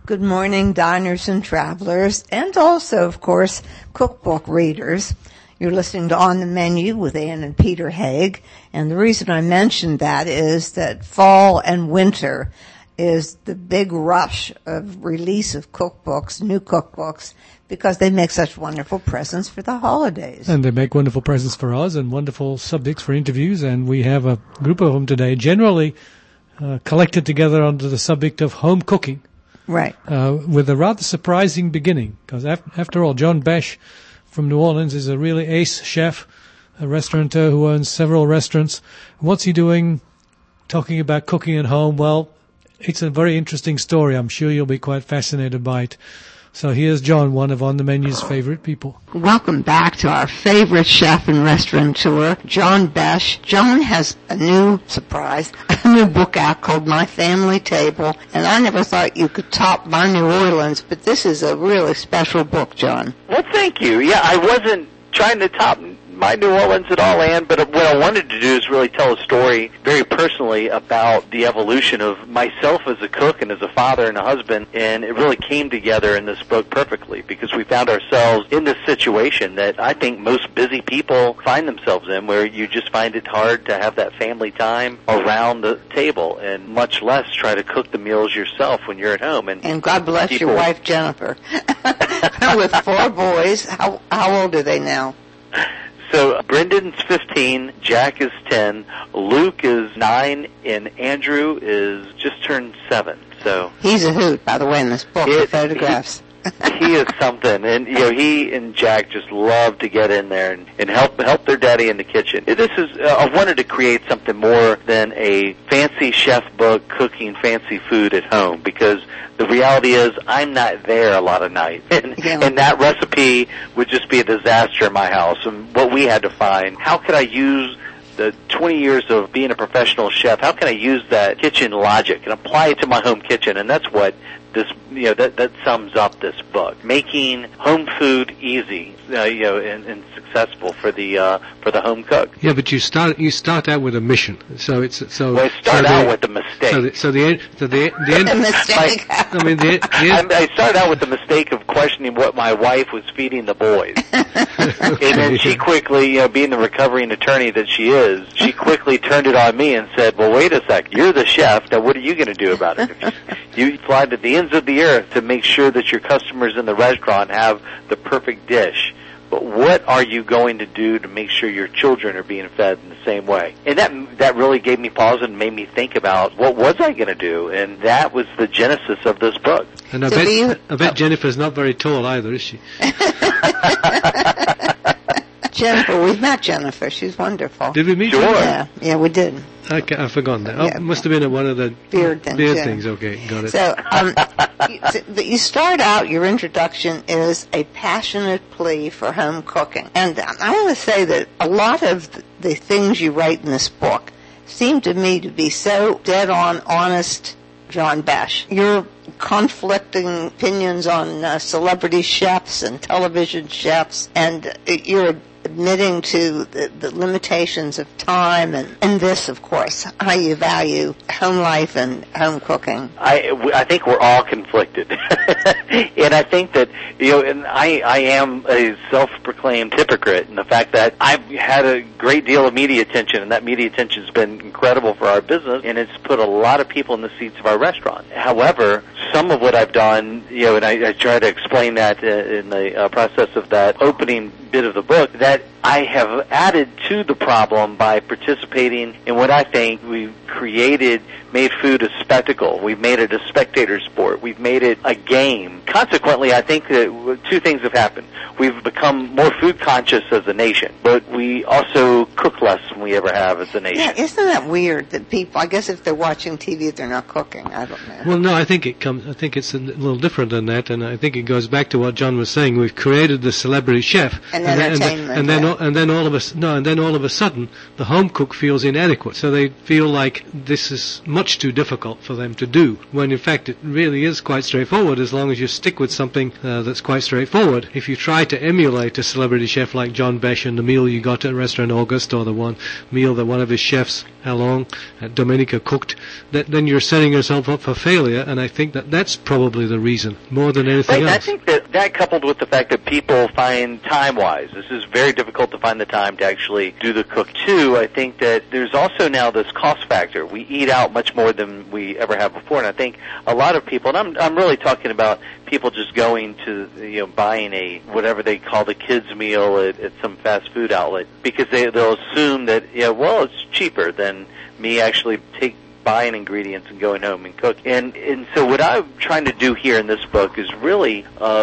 Good morning, diners and travelers, and also, of course, cookbook readers. You're listening to On the Menu with Ann and Peter Haig, and the reason I mentioned that is that fall and winter is the big rush of release of cookbooks, new cookbooks, because they make such wonderful presents for the holidays. And they make wonderful presents for us and wonderful subjects for interviews, and we have a group of them today, generally collected together under the subject of home cooking. Right. With a rather surprising beginning, because after all, John Besh from New Orleans is a really ace chef, a restaurateur who owns several restaurants. What's he doing talking about cooking at home? Well, it's a very interesting story. I'm sure you'll be quite fascinated by it. So here's John, one of On the Menu's favorite people. Welcome back to our favorite chef and restaurateur, John Besh. John has a new surprise, a new book out called My Family Table, and I never thought you could top My New Orleans, but this is a really special book, John. Well, thank you. Yeah, I wasn't trying to top My New Orleans at all, Ann, but what I wanted to do is really tell a story very personally about the evolution of myself as a cook and as a father and a husband, and it really came together in this book perfectly because we found ourselves in this situation that I think most busy people find themselves in, where you just find it hard to have that family time around the table and much less try to cook the meals yourself when you're at home. And God bless your wife, Jennifer. With 4 boys, how old are they now? So Brendan's 15, Jack is 10, Luke is 9, and Andrew is just turned 7. So he's a hoot, by the way, in this book, the photographs. He is something, and he and Jack just love to get in there and help their daddy in the kitchen. This is I wanted to create something more than a fancy chef book cooking fancy food at home, because the reality is I'm not there a lot of nights, and that recipe would just be a disaster in my house. And what we had to find, how could I use the 20 years of being a professional chef, how can I use that kitchen logic and apply it to my home kitchen? And that's what this, that sums up this book. Making home food easy, and successful for the home cook. Yeah, but you start out with a mission. So it's Well, I start out with a mistake. So the end. Mistake. I started out with the mistake of questioning what my wife was feeding the boys, and then she quickly, being the recovering attorney that she is, she quickly turned it on me and said, "Well, wait a sec. You're the chef. Now, what are you going to do about it? You fly to the ends of the earth to make sure that your customers in the restaurant have the perfect dish. But what are you going to do to make sure your children are being fed in the same way?" And that really gave me pause and made me think about what was I going to do, and that was the genesis of this book. And I bet Jennifer's not very tall either, is she? Jennifer, we've met Jennifer. She's wonderful. Did we meet Sure. Jennifer? Yeah, we did. Okay, I've forgotten that. Oh, it must have been at one of the beard things. Okay, got it. So, you start out, your introduction is a passionate plea for home cooking. And I want to say that a lot of the things you write in this book seem to me to be so dead-on honest, John Besh. Your conflicting opinions on celebrity chefs and television chefs, and you're admitting to the limitations of time, and this, of course, how you value home life and home cooking. I think we're all conflicted. And I think that, and I am a self-proclaimed hypocrite in the fact that I've had a great deal of media attention, and that media attention has been incredible for our business, and it's put a lot of people in the seats of our restaurant. However, some of what I've done, and I try to explain that in the process of that opening bit of the book, that I have added to the problem by participating in what I think we've made food a spectacle. We've made it a spectator sport. We've made it a game. Consequently, I think that 2 things have happened. We've become more food conscious as a nation, but we also cook less than we ever have as a nation. Yeah, isn't that weird that people, I guess if they're watching TV, they're not cooking? I don't know. Well, no, I think it's a little different than that, and I think it goes back to what John was saying. We've created the celebrity chef, and entertainment, and then all of a sudden, the home cook feels inadequate. So they feel like this is much too difficult for them to do, when in fact it really is quite straightforward as long as you stick with something that's quite straightforward. If you try to emulate a celebrity chef like John Besh and the meal you got at Restaurant August or the one meal that one of his chefs, Along, Domenica, cooked, then you're setting yourself up for failure, and I think that's probably the reason, more than anything else. I think that coupled with the fact that people find time-wise, this is very difficult to find the time to actually do the cook too. I think that there's also now this cost factor. We eat out much more than we ever have before, and I think a lot of people, and I'm really talking about people just going to, buying whatever they call the kids meal at some fast food outlet, because they'll assume that, it's cheaper than me actually buying ingredients and going home and cook. And so what I'm trying to do here in this book is really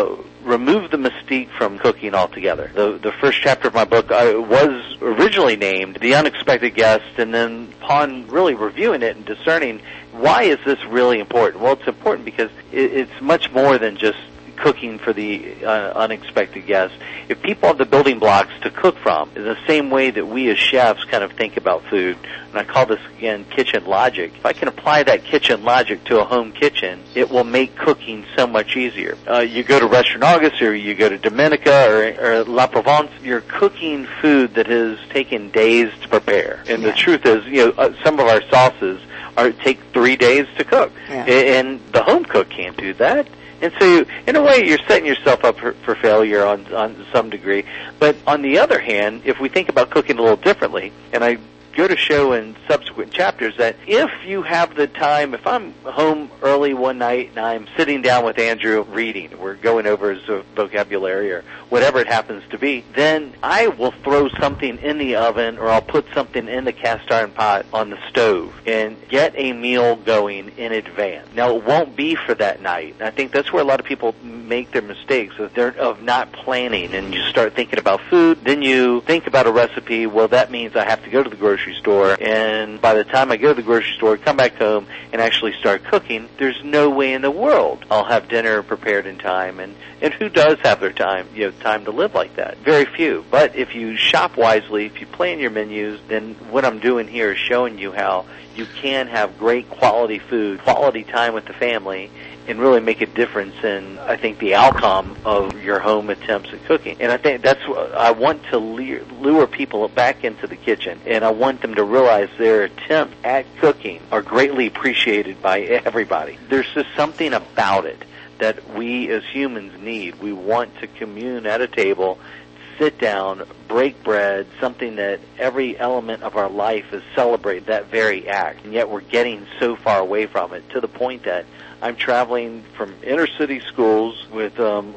remove the mystique from cooking altogether. The first chapter of my book was originally named The Unexpected Guest, and then upon really reviewing it and discerning, why is this really important? Well, it's important because it's much more than just cooking for the unexpected guest. If people have the building blocks to cook from, in the same way that we as chefs kind of think about food, and I call this, again, kitchen logic, if I can apply that kitchen logic to a home kitchen, it will make cooking so much easier. You go to Restaurant August, or you go to Domenica, or La Provence, you're cooking food that has taken days to prepare. And the truth is, some of our sauces take 3 days to cook. Yeah. And the home cook can't do that. And so, in a way, you're setting yourself up for failure on some degree. But on the other hand, if we think about cooking a little differently, and I go to show in subsequent chapters that if you have the time, if I'm home early one night and I'm sitting down with Andrew reading, we're going over his vocabulary or whatever it happens to be, then I will throw something in the oven, or I'll put something in the cast iron pot on the stove and get a meal going in advance. Now, it won't be for that night. And I think that's where a lot of people make their mistakes, of not planning, and you start thinking about food, then you think about a recipe, well, that means I have to go to the grocery store, and by the time I go to the grocery store, come back home, and actually start cooking, there's no way in the world I'll have dinner prepared in time. And who does have their time, time to live like that? Very few. But if you shop wisely, if you plan your menus, then what I'm doing here is showing you how you can have great quality food, quality time with the family, and really make a difference in, I think, the outcome of your home attempts at cooking. And I think that's what I want to lure people back into the kitchen, and I want them to realize their attempts at cooking are greatly appreciated by everybody. There's just something about it that we as humans need. We want to commune at a table, sit down, break bread, something that every element of our life is celebrate that very act. And yet we're getting so far away from it, to the point that I'm traveling from inner city schools with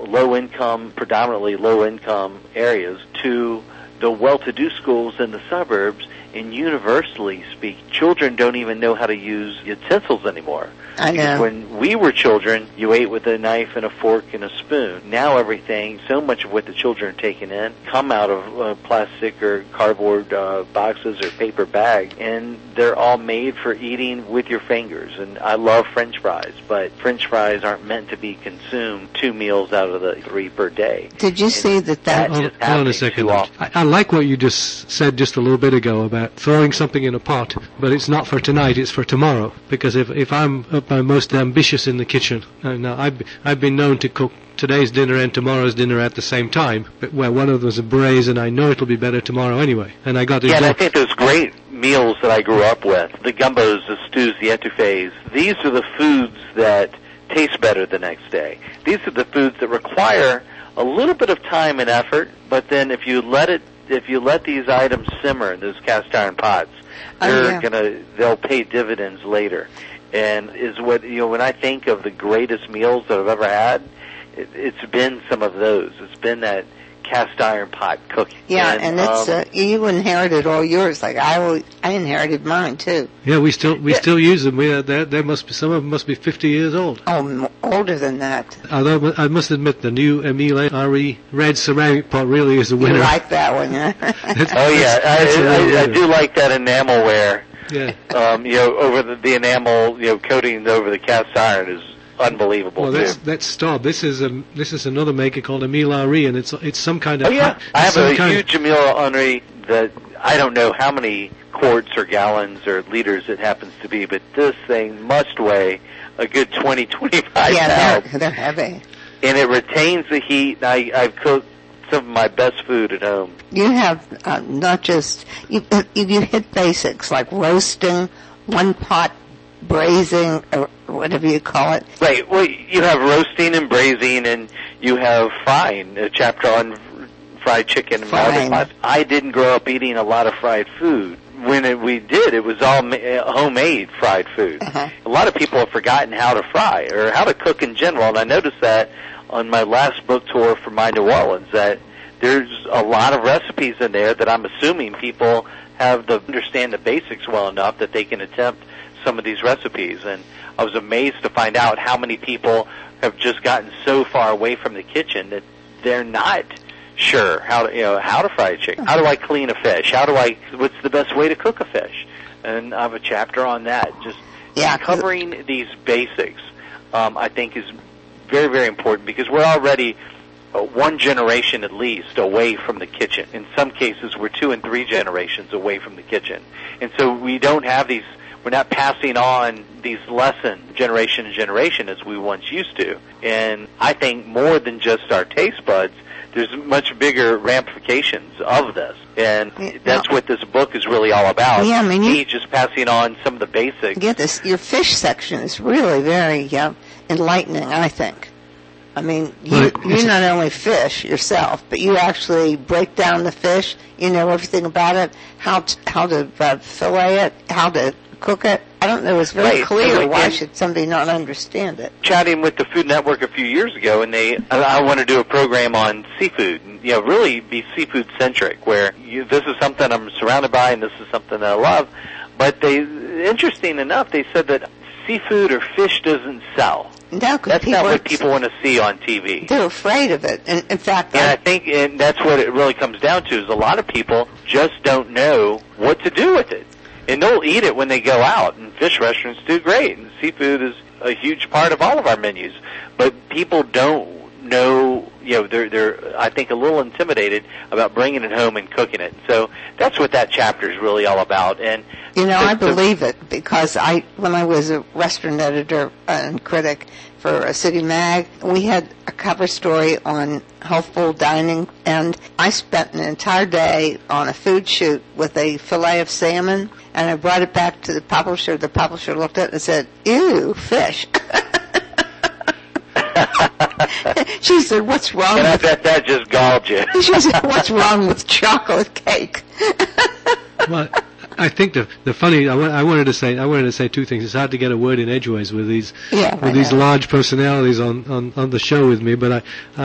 predominantly low-income areas, to the well-to-do schools in the suburbs, and universally speak, children don't even know how to use utensils anymore. I know. When we were children, you ate with a knife and a fork and a spoon. Now everything, so much of what the children are taking in, come out of plastic or cardboard boxes or paper bags, and they're all made for eating with your fingers. And I love French fries, but French fries aren't meant to be consumed 2 meals out of the 3 per day. Did you see that? Hold on a second. I like what you just said just a little bit ago about throwing something in a pot, but it's not for tonight, it's for tomorrow. Because if I'm at my most ambitious in the kitchen, now I've been known to cook today's dinner and tomorrow's dinner at the same time, but where one of them's a braise and I know it'll be better tomorrow anyway. And I got to and I think those great meals that I grew up with, the gumbos, the stews, the etouffees, these are the foods that taste better the next day. These are the foods that require a little bit of time and effort, but then if you let these items simmer in those cast iron pots, they'll pay dividends later. And is what, when I think of the greatest meals that I've ever had, it's been some of those. It's been that cast iron pot cooking. Yeah, and it's you inherited all yours. Like I inherited mine too. Yeah, we still use them. There must be, some of them must be 50 years old. Oh, older than that. Although I must admit, the new Emile Henry red ceramic pot really is a winner. You like that one, yeah? I do like that enamelware. Yeah. Over the enamel, coating over the cast iron is unbelievable. Well, that's Staub. This is another maker called Emile Henry, and it's some kind of. Oh yeah, I have a huge Emile Henry that I don't know how many quarts or gallons or liters it happens to be, but this thing must weigh a good 20-25 pounds. They're heavy. And it retains the heat. I've cooked some of my best food at home. You have not just you hit basics like roasting, one pot braising, or whatever you call it. Right. Well, you have roasting and braising, and you have frying. A chapter on fried chicken. And I didn't grow up eating a lot of fried food. When we did, it was all homemade fried food. Uh-huh. A lot of people have forgotten how to fry or how to cook in general, and I noticed that on my last book tour for My New Orleans, that there's a lot of recipes in there that I'm assuming people have to understand the basics well enough that they can attempt some of these recipes. And I was amazed to find out how many people have just gotten so far away from the kitchen that they're not sure how to fry a chicken. How do I clean a fish? What's the best way to cook a fish? And I have a chapter on that. Just covering these basics, I think is very, very important, because we're already one generation at least away from the kitchen. In some cases, we're 2 and 3 generations away from the kitchen. And so we don't have these, we're not passing on these lessons generation to generation as we once used to. And I think more than just our taste buds, there's much bigger ramifications of this. And that's what this book is really all about. Yeah, I mean, me just passing on some of the basics. Get this, your fish section is really very enlightening, I think. I mean, you not only fish yourself, but you actually break down the fish. You know everything about it, how to fillet it, how to cook it. I don't know. It's very clear. Why should somebody not understand it? Chatting with the Food Network a few years ago, and I want to do a program on seafood. And, really be seafood centric, where this is something I'm surrounded by, and this is something that I love. But interesting enough, they said that seafood or fish doesn't sell. No, that's not what people want to see on TV. They're afraid of it. And in fact, I think that's what it really comes down to, is a lot of people just don't know what to do with it. And they'll eat it when they go out, and fish restaurants do great, and seafood is a huge part of all of our menus. But people don't know, they're I think a little intimidated about bringing it home and cooking it. So that's what that chapter is really all about. And I believe it, because when I was a restaurant editor and critic for a city mag, we had a cover story on healthful dining, and I spent an entire day on a food shoot with a fillet of salmon, and I brought it back to the publisher. The publisher looked at it and said, "Ew, fish." She said, "What's wrong?" And I bet that just galled you. She said, "What's wrong with chocolate cake?" Well, I think the funny, I wanted to say two things. It's hard to get a word in edgeways with these large personalities on the show with me, but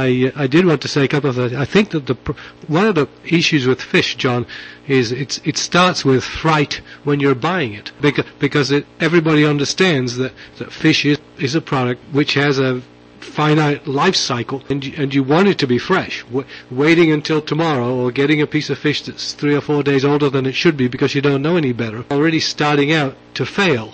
I did want to say a couple of things. I think that one of the issues with fish, John, is it starts with fright when you're buying it, because everybody understands that fish is a product which has a finite life cycle, and you want it to be fresh. Waiting until tomorrow, or getting a piece of fish that's 3 or 4 days older than it should be because you don't know any better, already starting out to fail.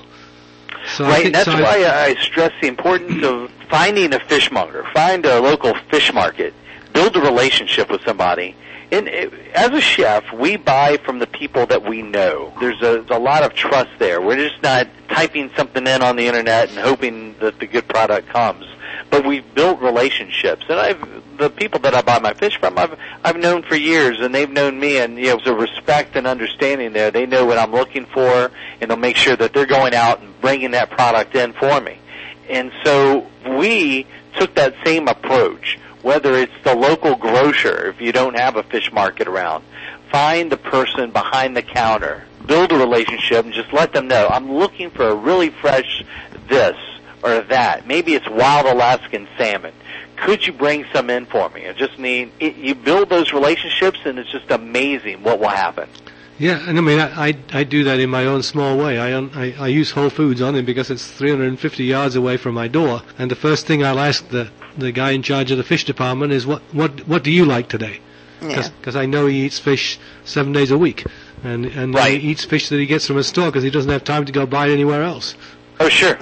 So right, and that's why I stress the importance of finding a fishmonger, find a local fish market, build a relationship with somebody. And as a chef, we buy from the people that we know. There's a lot of trust there. We're just not typing something in on the internet and hoping that the good product comes. But we've built relationships, and the people that I buy my fish from, I've known for years, and they've known me, and there's a respect and understanding there. They know what I'm looking for, and they'll make sure that they're going out and bringing that product in for me. And so we took that same approach, whether it's the local grocer, if you don't have a fish market around, find the person behind the counter, build a relationship, and just let them know, I'm looking for a really fresh this or that. Maybe it's wild Alaskan salmon. Could you bring some in for me? You build those relationships, and it's just amazing what will happen. Yeah, and I mean, I do that in my own small way. I use Whole Foods on it because it's 350 yards away from my door, and the first thing I'll ask the guy in charge of the fish department is, what do you like today? Because I know he eats fish 7 days a week, and right. He eats fish that he gets from a store because he doesn't have time to go buy it anywhere else. Oh, sure.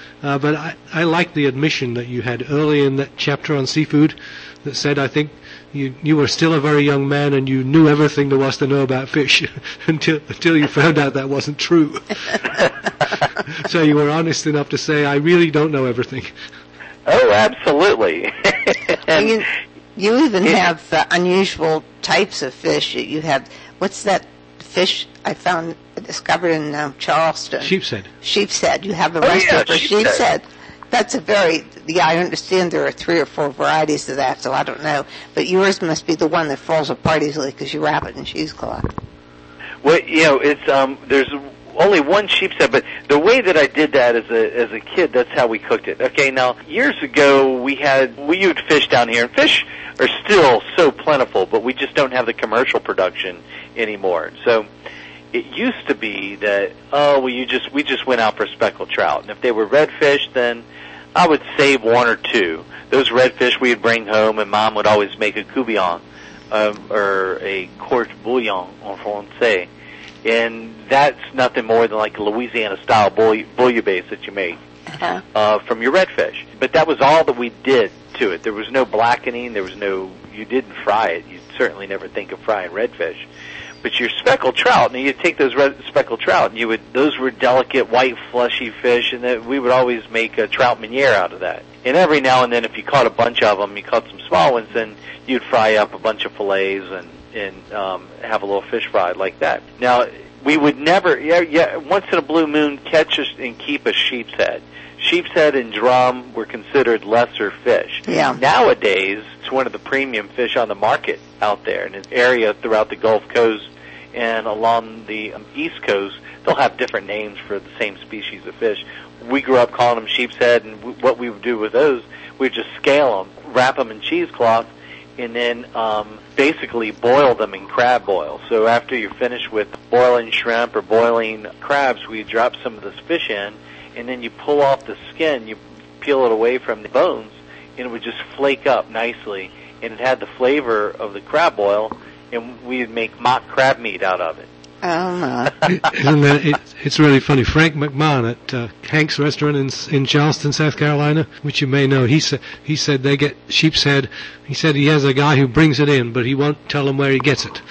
But I like the admission that you had early in that chapter on seafood that said, I think you were still a very young man and you knew everything there was to know about fish until you found out that wasn't true. So you were honest enough to say, I really don't know everything. Oh, absolutely. You even have unusual types of fish. You have, what's that fish I discovered in Charleston? Sheep's head. You have a restaurant for sheep's head. That's I understand there are 3 or 4 varieties of that, so I don't know. But yours must be the one that falls apart easily because you wrap it in cheesecloth. Well, it's, there's only one sheep's head, but the way that I did that as a kid, that's how we cooked it. Okay, now, years ago, we used fish down here, and fish are still so plentiful, but we just don't have the commercial production anymore. So it used to be that, we just went out for speckled trout, and if they were redfish, then I would save 1 or 2. Those redfish we would bring home, and Mom would always make a courtbouillon, or a court bouillon en français. And that's nothing more than like a Louisiana-style bouillabaisse that you make from your redfish. But that was all that we did to it. There was no blackening. You didn't fry it. You'd certainly never think of frying redfish. But your speckled trout, and you take those speckled trout, and those were delicate, white, fleshy fish, and we would always make a trout meuniere out of that. And every now and then, if you caught a bunch of them, you caught some small ones, then you'd fry up a bunch of fillets and have a little fish fried like that. Now, we would never, once in a blue moon, catch and keep a sheep's head. Sheep's head and drum were considered lesser fish. Yeah. Nowadays, it's one of the premium fish on the market out there in an area throughout the Gulf Coast and along the East Coast. They'll have different names for the same species of fish. We grew up calling them sheep's head, and what we would do with those, we'd just scale them, wrap them in cheesecloth, and then basically boil them in crab boil. So after you're finished with boiling shrimp or boiling crabs, we drop some of this fish in, and then you pull off the skin, you peel it away from the bones, and it would just flake up nicely, and it had the flavor of the crab boil, and we would make mock crab meat out of it. Oh, no. It's really funny. Frank McMahon at Hank's Restaurant in Charleston, South Carolina, which you may know, he said they get sheep's head. He said he has a guy who brings it in, but he won't tell them where he gets it.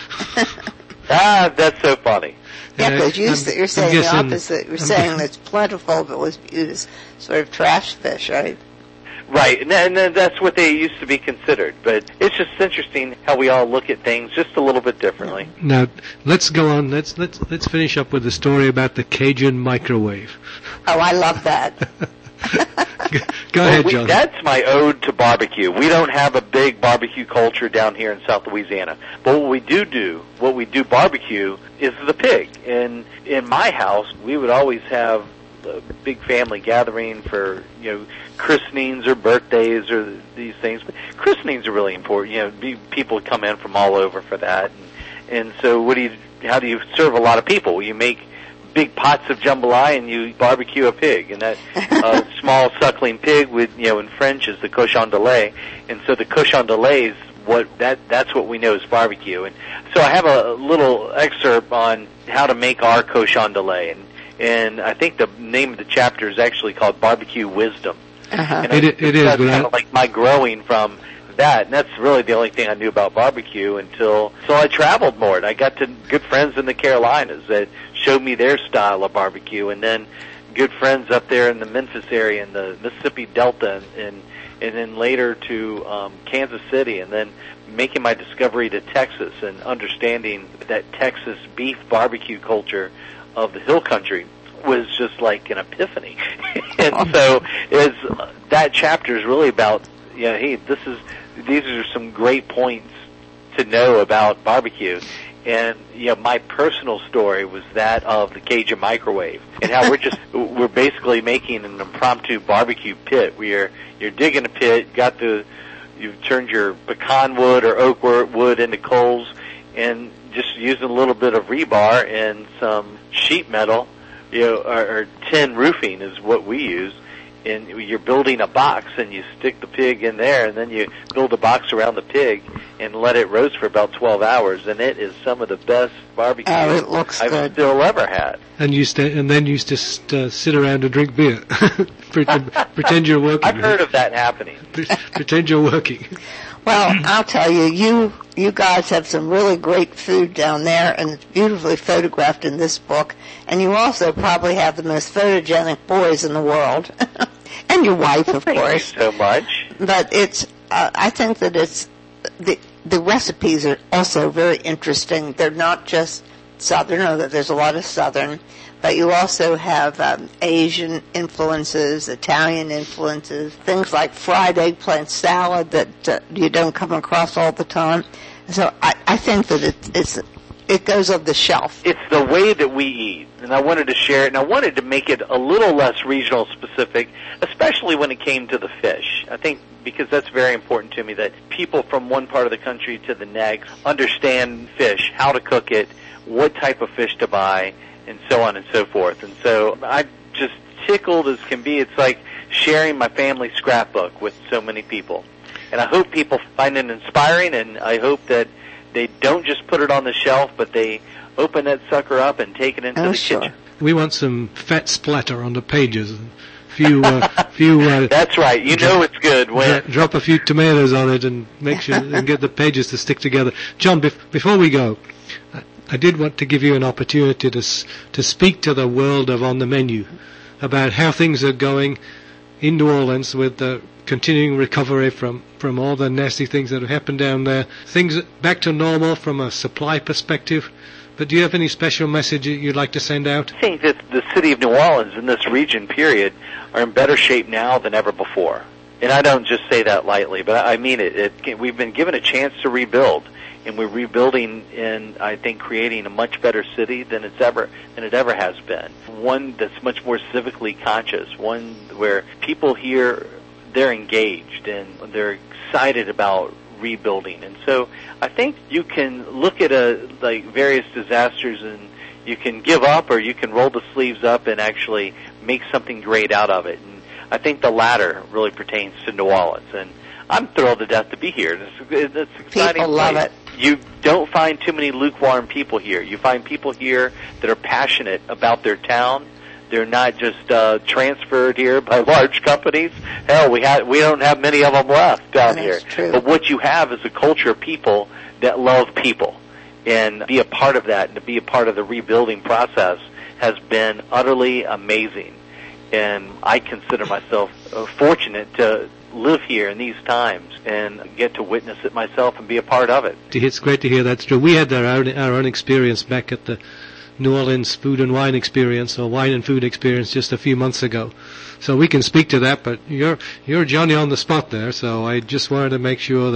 That's so funny. Yeah, because you're saying the opposite. You're saying it's plentiful, but was viewed as sort of trash fish, right? Right, and that's what they used to be considered. But it's just interesting how we all look at things just a little bit differently. Now, let's go on. Let's finish up with the story about the Cajun microwave. Oh, I love that. Go ahead, John. That's my ode to barbecue. We don't have a big barbecue culture down here in South Louisiana. But what we do barbecue, is the pig. And in my house, we would always have a big family gathering for, christenings or birthdays or these things. But christenings are really important. People come in from all over for that. And so how do you serve a lot of people? You make big pots of jambalaya and you barbecue a pig, and that small suckling pig with, in French is the cochon de lait. And so the cochon de lait is that's what we know as barbecue. And so I have a little excerpt on how to make our cochon de lait, and I think the name of the chapter is actually called Barbecue Wisdom. Uh-huh. And it is kind of like my growing from that, and that's really the only thing I knew about barbecue until I traveled more, and I got to good friends in the Carolinas that showed me their style of barbecue, and then good friends up there in the Memphis area and the Mississippi Delta, and then later to Kansas City, and then making my discovery to Texas and understanding that Texas beef barbecue culture of the hill country was just like an epiphany. And so that chapter is really about, hey, these are some great points to know about barbecue. And, my personal story was that of the Cajun microwave and how we're basically making an impromptu barbecue pit where you're digging a pit, you've turned your pecan wood or oak wood into coals, and just using a little bit of rebar and some sheet metal, or tin roofing is what we use. And you're building a box, and you stick the pig in there, and then you build a box around the pig and let it roast for about 12 hours, and it is some of the best barbecue I've still ever had. And then you just sit around and drink beer. Pretend you're working. I've heard of that happening. Pretend you're working. Well, I'll tell you, you guys have some really great food down there, and it's beautifully photographed in this book. And you also probably have the most photogenic boys in the world. And your wife, of course. Thank you so much. But I think that it's the recipes are also very interesting. They're not just Southern, although there's a lot of Southern, but you also have Asian influences, Italian influences, things like fried eggplant salad that you don't come across all the time. So I think that it goes on the shelf. It's the way that we eat, and I wanted to share it, and I wanted to make it a little less regional specific, especially when it came to the fish. I think because that's very important to me, that people from one part of the country to the next understand fish, how to cook it, what type of fish to buy, and so on and so forth. And so I'm just tickled as can be. It's like sharing my family scrapbook with so many people. And I hope people find it inspiring, and I hope that they don't just put it on the shelf, but they open that sucker up and take it into the kitchen. We want some fat splatter on the pages. Few. That's right. You know it's good when drop a few tomatoes on it and make sure and get the pages to stick together. John, before we go, I did want to give you an opportunity to speak to the world of On the Menu about how things are going in New Orleans with the continuing recovery from all the nasty things that have happened down there. Things back to normal from a supply perspective. But do you have any special message you'd like to send out? I think that the city of New Orleans and this region, period, are in better shape now than ever before. And I don't just say that lightly, but I mean it. We've been given a chance to rebuild, and we're rebuilding and I think creating a much better city than it ever has been. One that's much more civically conscious, one where people here, they're engaged and they're excited about rebuilding. And so I think you can look at various disasters and you can give up or you can roll the sleeves up and actually make something great out of it. And I think the latter really pertains to New Orleans. And I'm thrilled to death to be here. It's exciting. People love it. You don't find too many lukewarm people here. You find people here that are passionate about their town. They're not just transferred here by large companies. Hell, we don't have many of them left down here. True. But what you have is a culture of people that love people, and be a part of that, and to be a part of the rebuilding process has been utterly amazing. And I consider myself fortunate to live here in these times and get to witness it myself and be a part of it. It's great to hear that's true. We had our own experience back at the New Orleans Food and Wine Experience, or Wine and Food Experience, just a few months ago. So we can speak to that, but you're Johnny on the spot there, so I just wanted to make sure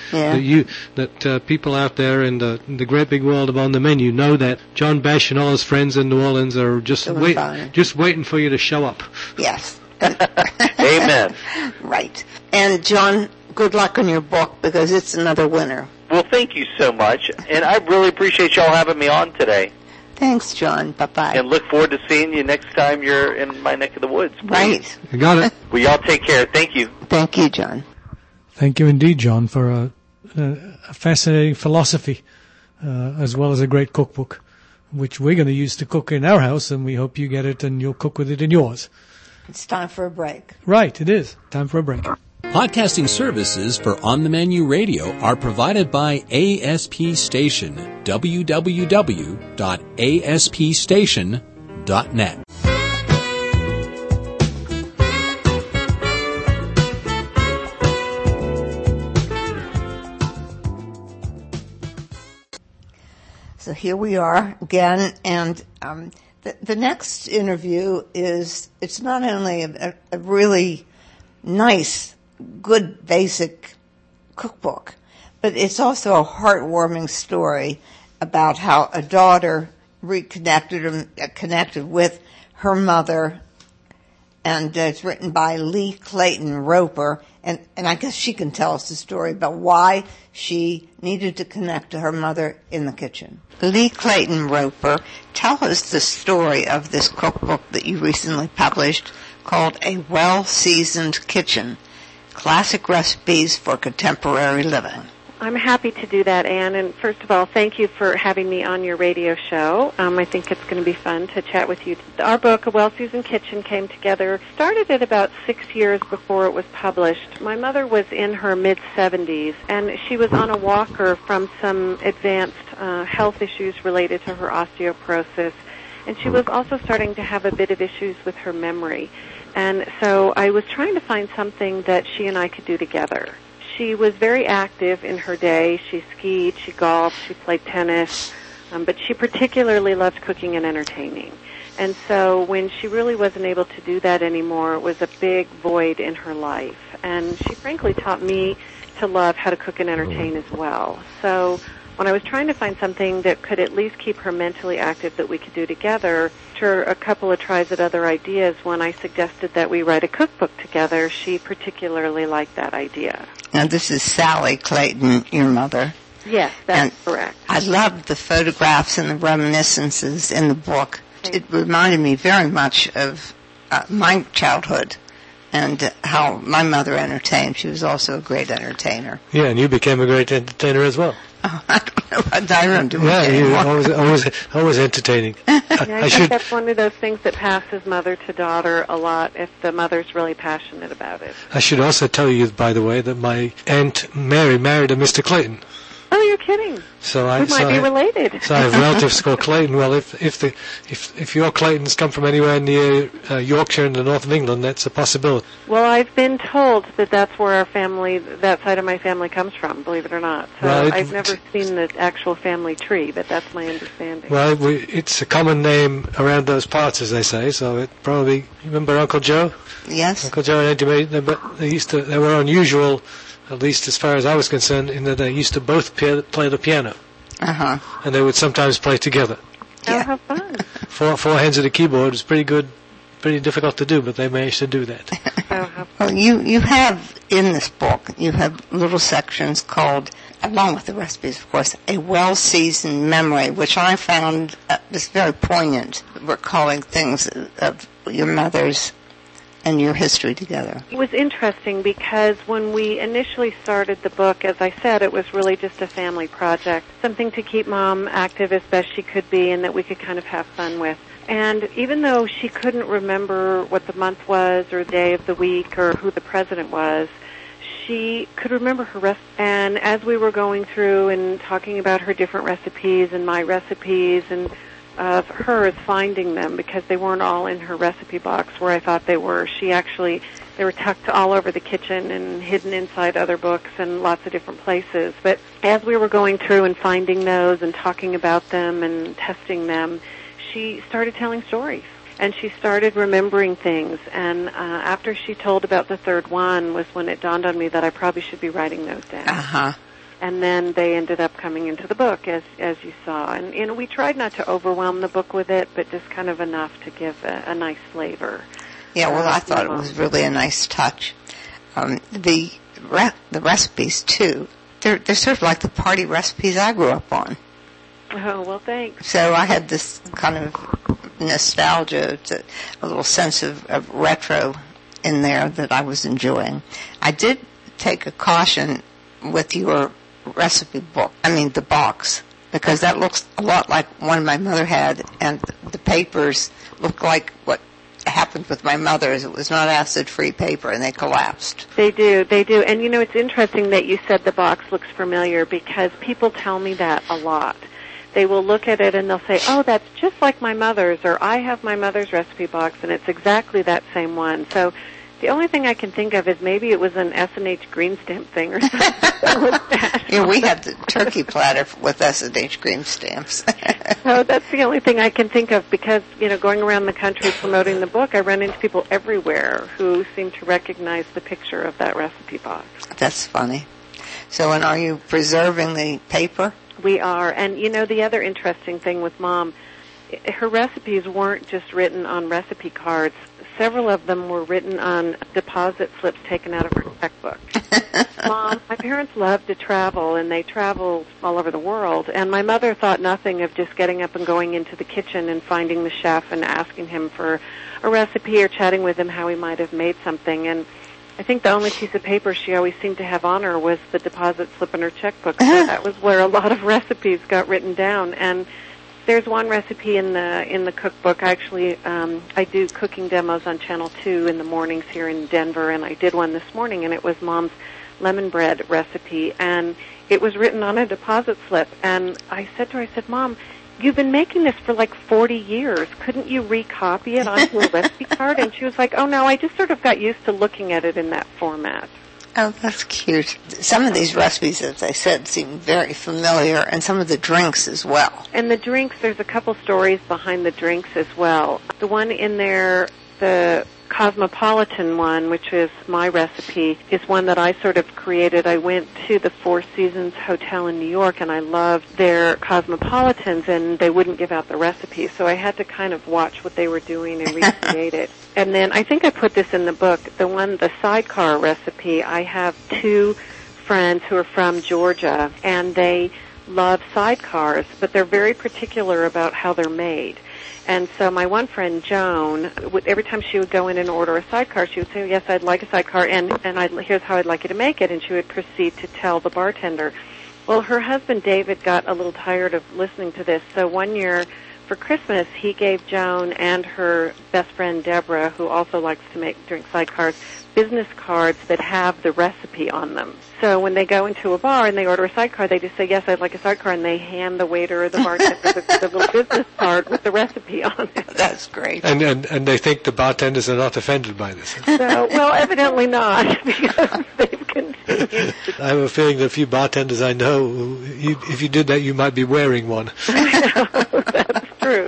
that people out there in the great big world of On the Menu know that John Bash and all his friends in New Orleans are just waiting for you to show up. Yes. Amen. Right. And John, good luck on your book, because it's another winner. Well, thank you so much, and I really appreciate y'all having me on today. Thanks, John. Bye-bye. And look forward to seeing you next time you're in my neck of the woods. Please. Right. I got it. Well, y'all take care. Thank you. Thank you, John. Thank you indeed, John, for a fascinating philosophy, as well as a great cookbook, which we're going to use to cook in our house, and we hope you get it and you'll cook with it in yours. It's time for a break. Right, it is. Time for a break. Podcasting services for On the Menu Radio are provided by ASP Station, www.aspstation.net. So here we are again, and the next interview it's not only a really nice, good, basic cookbook, but it's also a heartwarming story about how a daughter connected with her mother, and it's written by Lee Clayton Roper, and I guess she can tell us the story about why she needed to connect to her mother in the kitchen. Lee Clayton Roper, tell us the story of this cookbook that you recently published called A Well-Seasoned Kitchen, Classic Recipes for Contemporary Living. I'm happy to do that, Anne. And first of all, thank you for having me on your radio show. I think it's going to be fun to chat with you. Our book, A Well-Seasoned Kitchen, came together, started at about 6 years before it was published. My mother was in her mid-70s, and she was on a walker from some advanced health issues related to her osteoporosis. And she was also starting to have a bit of issues with her memory. And so I was trying to find something that she and I could do together. she was very active in her day. She skied, she golfed, she played tennis, but she particularly loved cooking and entertaining. And so when she really wasn't able to do that anymore, it was a big void in her life. And she frankly taught me to love how to cook and entertain as well. So when I was trying to find something that could at least keep her mentally active that we could do together, after a couple of tries at other ideas, when I suggested that we write a cookbook together, she particularly liked that idea. Now, this is Sally Clayton, your mother. Yes, that's correct. I loved the photographs and the reminiscences in the book. It reminded me very much of my childhood and how my mother entertained. She was also a great entertainer. Yeah, and you became a great entertainer as well. Oh, I don't know what I don't do Yeah, anymore. you always entertaining. Yeah, I think that's one of those things that passes mother to daughter a lot if the mother's really passionate about it. I should also tell you, by the way, that my Aunt Mary married a Mr. Clayton. Oh, you're kidding. So we might be related. So I have relatives called Clayton. Well, if your Claytons come from anywhere near Yorkshire in the north of England, that's a possibility. Well, I've been told that that's where our family, that side of my family comes from, believe it or not. So I've never seen the actual family tree, but that's my understanding. Well, it's a common name around those parts, as they say, so it probably, remember Uncle Joe? Yes. Uncle Joe and Auntie May, they were unusual, at least as far as I was concerned, in that they used to both play the piano. Uh-huh. And they would sometimes play together. Oh, how fun. Four hands at a keyboard was pretty good, pretty difficult to do, but they managed to do that. Oh, how fun. Well, you have, in this book, you have little sections called, along with the recipes, of course, a well-seasoned memory, which I found was very poignant, recalling things of your mother's and your history together. It was interesting because when we initially started the book, as I said, it was really just a family project, something to keep Mom active as best she could be and that we could kind of have fun with. And even though she couldn't remember what the month was or the day of the week or who the president was, she could remember her recipes. And as we were going through and talking about her different recipes and my recipes and of hers, finding them because they weren't all in her recipe box where I thought they were. They were tucked all over the kitchen and hidden inside other books and lots of different places. But as we were going through and finding those and talking about them and testing them, she started telling stories. And she started remembering things. And after she told about the third one was when it dawned on me that I probably should be writing those down. Uh-huh. And then they ended up coming into the book, as you saw. And we tried not to overwhelm the book with it, but just kind of enough to give a nice flavor. Yeah, well, I thought it was really a nice touch. The recipes, too, they're sort of like the party recipes I grew up on. Oh, well, thanks. So I had this kind of nostalgia, a little sense of retro in there that I was enjoying. I did take a caution with your recipe book, the box, because that looks a lot like one my mother had, and the papers look like what happened with my mother's. It was not acid-free paper, and they collapsed. They do. And, it's interesting that you said the box looks familiar, because people tell me that a lot. They will look at it and they'll say, oh, that's just like my mother's, or I have my mother's recipe box, and it's exactly that same one. So the only thing I can think of is maybe it was an S&H green stamp thing or something. Yeah, we had the turkey platter with S&H green stamps. So that's the only thing I can think of because, going around the country promoting the book, I run into people everywhere who seem to recognize the picture of that recipe box. That's funny. So, and are you preserving the paper? We are. And, the other interesting thing with Mom, her recipes weren't just written on recipe cards. Several of them were written on deposit slips taken out of her checkbook. Mom, my parents loved to travel, and they traveled all over the world. And my mother thought nothing of just getting up and going into the kitchen and finding the chef and asking him for a recipe or chatting with him how he might have made something. And I think the only piece of paper she always seemed to have on her was the deposit slip in her checkbook. So that was where a lot of recipes got written down. And there's one recipe in the cookbook. Actually, I do cooking demos on Channel 2 in the mornings here in Denver, and I did one this morning, and it was Mom's lemon bread recipe, and it was written on a deposit slip. And I said to her, Mom, you've been making this for like 40 years. Couldn't you recopy it onto a recipe card? And she was like, oh, no, I just sort of got used to looking at it in that format. Oh, that's cute. Some of these recipes, as I said, seem very familiar, and some of the drinks as well. And the drinks, there's a couple stories behind the drinks as well. The one in there, the Cosmopolitan one, which is my recipe, is one that I sort of created. I went to the Four Seasons Hotel in New York, and I loved their Cosmopolitans, and they wouldn't give out the recipe, so I had to kind of watch what they were doing and recreate it. And then I think I put this in the book, the sidecar recipe. I have two friends who are from Georgia, and they love sidecars, but they're very particular about how they're made. And so my one friend, Joan, every time she would go in and order a sidecar, she would say, yes, I'd like a sidecar, and here's how I'd like you to make it. And she would proceed to tell the bartender. Well, her husband, David, got a little tired of listening to this. So one year for Christmas, he gave Joan and her best friend, Deborah, who also likes to drink sidecars, business cards that have the recipe on them. So when they go into a bar and they order a sidecar, they just say, yes, I'd like a sidecar, and they hand the waiter or the bartender the little business card with the recipe on it. That's great. And they think the bartenders are not offended by this. So, well, evidently not, because they've continued. I have a feeling that a few bartenders I know, if you did that, you might be wearing one. That's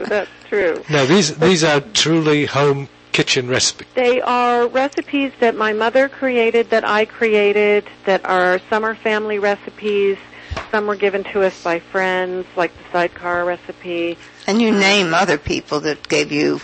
true. Now, these are truly home kitchen recipes. They are recipes that my mother created, that I created, that are some are family recipes, some were given to us by friends, like the sidecar recipe. And you name other people that gave you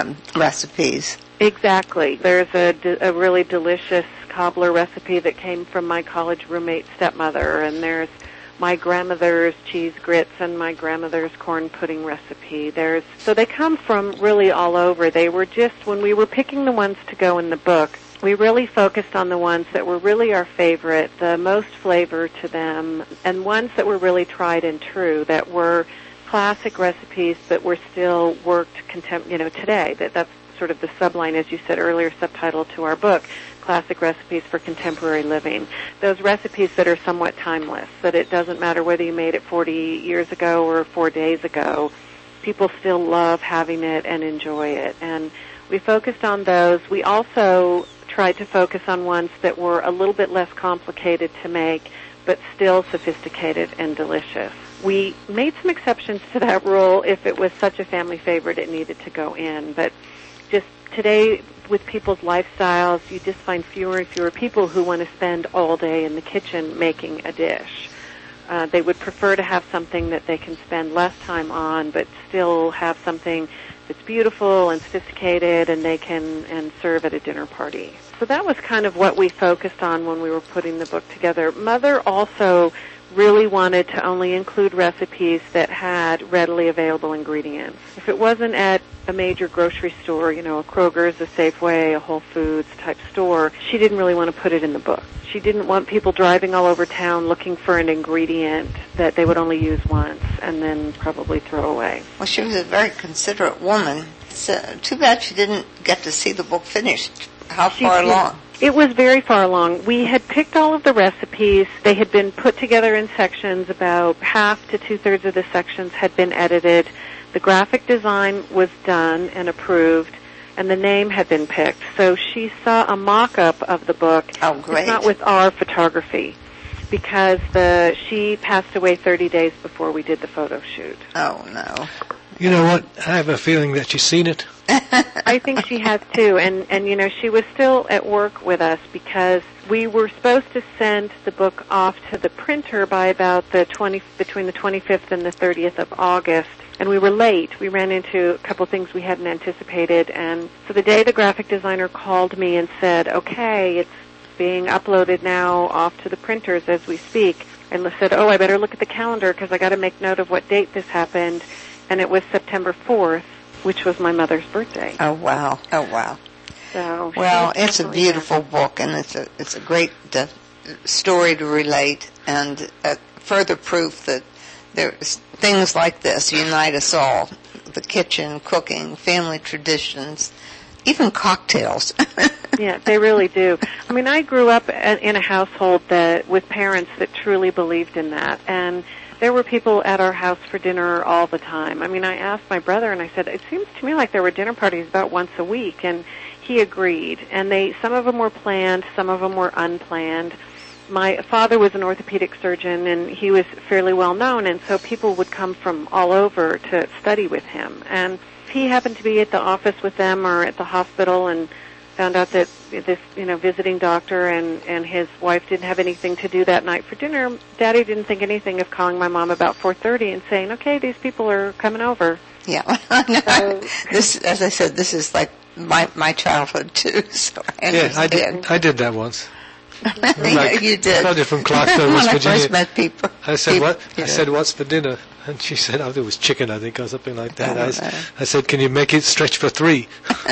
recipes. Exactly. There's a really delicious cobbler recipe that came from my college roommate stepmother, and there's my grandmother's cheese grits and my grandmother's corn pudding recipe. So they come from really all over. They were just, when we were picking the ones to go in the book, we really focused on the ones that were really our favorite, the most flavor to them, and ones that were really tried and true, that were classic recipes that were still worked today. That's sort of the subline, as you said earlier, subtitle to our book, Classic Recipes for Contemporary Living. Those recipes that are somewhat timeless, that it doesn't matter whether you made it 40 years ago or 4 days ago, people still love having it and enjoy it. And we focused on those. We also tried to focus on ones that were a little bit less complicated to make, but still sophisticated and delicious. We made some exceptions to that rule. If it was such a family favorite, it needed to go in. But just today, with people's lifestyles, you just find fewer and fewer people who want to spend all day in the kitchen making a dish. They would prefer to have something that they can spend less time on, but still have something that's beautiful and sophisticated, and they can serve at a dinner party. So that was kind of what we focused on when we were putting the book together. Mother also really wanted to only include recipes that had readily available ingredients. If it wasn't at a major grocery store, a Kroger's, a Safeway, a Whole Foods type store, she didn't really want to put it in the book. She didn't want people driving all over town looking for an ingredient that they would only use once and then probably throw away. Well, she was a very considerate woman. It's too bad she didn't get to see the book finished. How far along? It was very far along. We had picked all of the recipes. They had been put together in sections. About half to two-thirds of the sections had been edited. The graphic design was done and approved, and the name had been picked. So she saw a mock-up of the book. Oh, great. It's not with our photography, because she passed away 30 days before we did the photo shoot. Oh, no. You know what? I have a feeling that she's seen it. I think she has too, and she was still at work with us because we were supposed to send the book off to the printer by about between the 25th and the 30th of August, and we were late. We ran into a couple things we hadn't anticipated, and so the day the graphic designer called me and said, "Okay, it's being uploaded now off to the printers as we speak," and said, "Oh, I better look at the calendar because I got to make note of what date this happened," and it was September 4th. Which was my mother's birthday. Oh, wow. So, well, it's a beautiful book, and it's a great story to relate, and further proof that there's things like this unite us all. The kitchen, cooking, family traditions, even cocktails. Yeah, they really do. I mean, I grew up in a household with parents that truly believed in that, and there were people at our house for dinner all the time. I mean, I asked my brother, and I said, it seems to me like there were dinner parties about once a week, and he agreed. And some of them were planned, some of them were unplanned. My father was an orthopedic surgeon, and he was fairly well known, and so people would come from all over to study with him. And if he happened to be at the office with them or at the hospital and found out that this, visiting doctor and his wife didn't have anything to do that night for dinner, Daddy didn't think anything of calling my mom about 4:30 and saying, okay, these people are coming over. Yeah. This, as I said, this is like my childhood, too, so I understand. I did that once. Yeah, you did. Started from Clarksville, West Virginia. When I first met people. I said, "What?" I said, "What's for dinner?" And she said, "Oh, there was chicken, I think, or something like that." I said, "Can you make it stretch for 3?"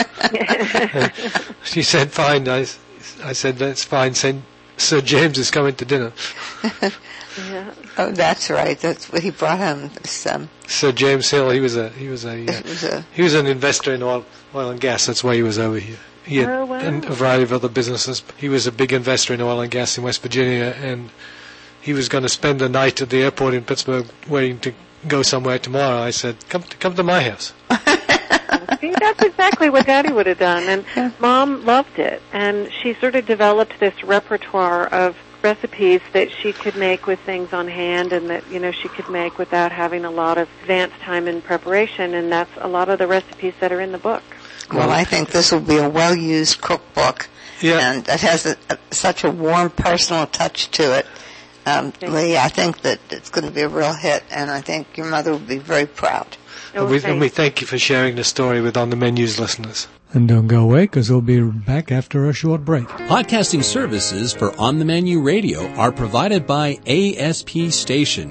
She said, "Fine." I said, "That's fine. Sir James is coming to dinner." Yeah. Oh, that's right. That's what he brought home. Sir James Hill. He was an investor in oil and gas. That's why he was over here. He had a variety of other businesses. He was a big investor in oil and gas in West Virginia, and he was going to spend the night at the airport in Pittsburgh waiting to go somewhere tomorrow. I said, come to my house. See, that's exactly what Daddy would have done, and Mom loved it. And she sort of developed this repertoire of recipes that she could make with things on hand and that, she could make without having a lot of advanced time in preparation, and that's a lot of the recipes that are in the book. Well, I think this will be a well-used cookbook, and it has such a warm, personal touch to it. Lee, I think that it's going to be a real hit, and I think your mother will be very proud. And we thank you for sharing the story with On the Menu's listeners. And don't go away, because we'll be back after a short break. Podcasting services for On the Menu Radio are provided by ASP Station,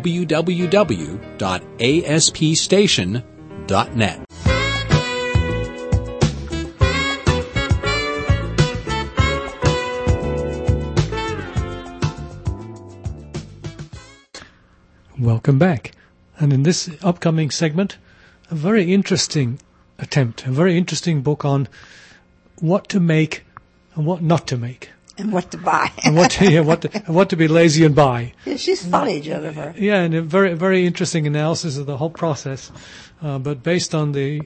www.aspstation.net. Welcome back. And in this upcoming segment, a very interesting attempt, a very interesting book on what to make and what not to make. And what to buy. And what to be lazy and buy. Yeah, she's funny, Jennifer. Yeah, and a very, very interesting analysis of the whole process, but based on the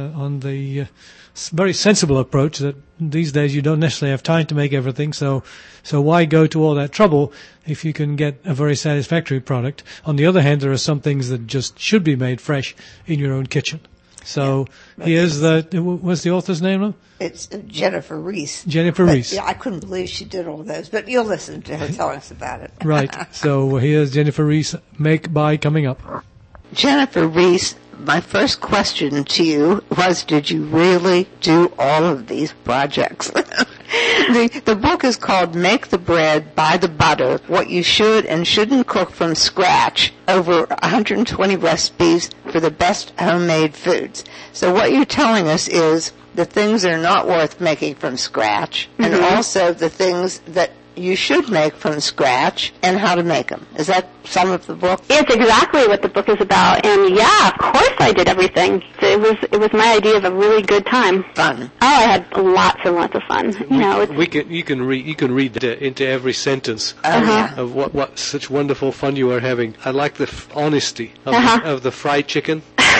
very sensible approach that these days you don't necessarily have time to make everything, so why go to all that trouble if you can get a very satisfactory product? On the other hand, there are some things that just should be made fresh in your own kitchen. So here's what's the author's name? It's Jennifer Reese. Jennifer Reese. Yeah, I couldn't believe she did all those, but you'll listen to her telling us about it. Right. So here's Jennifer Reese, Make Buy coming up. Jennifer Reese, my first question to you was, did you really do all of these projects? The book is called Make the Bread, Buy the Butter, What You Should and Shouldn't Cook from Scratch, over 120 recipes for the best homemade foods. So what you're telling us is the things that are not worth making from scratch, and also the things that you should make from scratch and how to make them. Is that some of the book? It's exactly what the book is about, and yeah, of course I did everything. It was my idea of a really good time. Fun. Oh, I had lots and lots of fun. You can read into every sentence of what such wonderful fun you are having. I like the honesty of the fried chicken.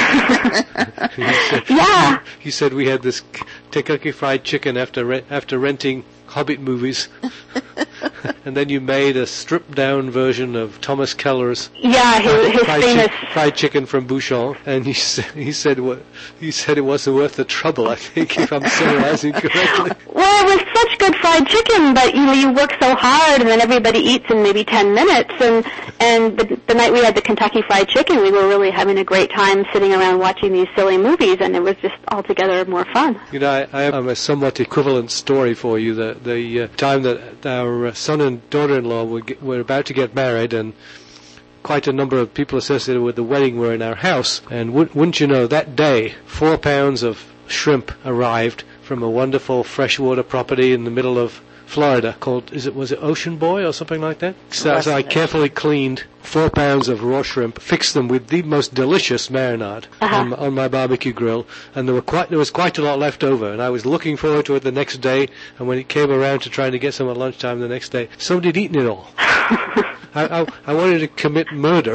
He said we had this Kentucky Fried Chicken after renting Hobbit movies. And then you made a stripped-down version of Thomas Keller's his famous fried chicken from Bouchon, and he said it wasn't worth the trouble, I think, if I'm summarizing correctly. Well, it was such good fried chicken, but you work so hard, and then everybody eats in maybe 10 minutes. And the night we had the Kentucky Fried Chicken, we were really having a great time sitting around watching these silly movies, and it was just altogether more fun. I have a somewhat equivalent story for you. The time that our son and daughter-in-law were about to get married, and quite a number of people associated with the wedding were in our house. And wouldn't you know, that day, 4 pounds of shrimp arrived from a wonderful freshwater property in the middle of Florida called, was it Ocean Boy or something like that? So I carefully cleaned 4 pounds of raw shrimp, fixed them with the most delicious marinade on my barbecue grill, and there was quite a lot left over, and I was looking forward to it the next day, and when it came around to trying to get some at lunchtime the next day, somebody had eaten it all. I wanted to commit murder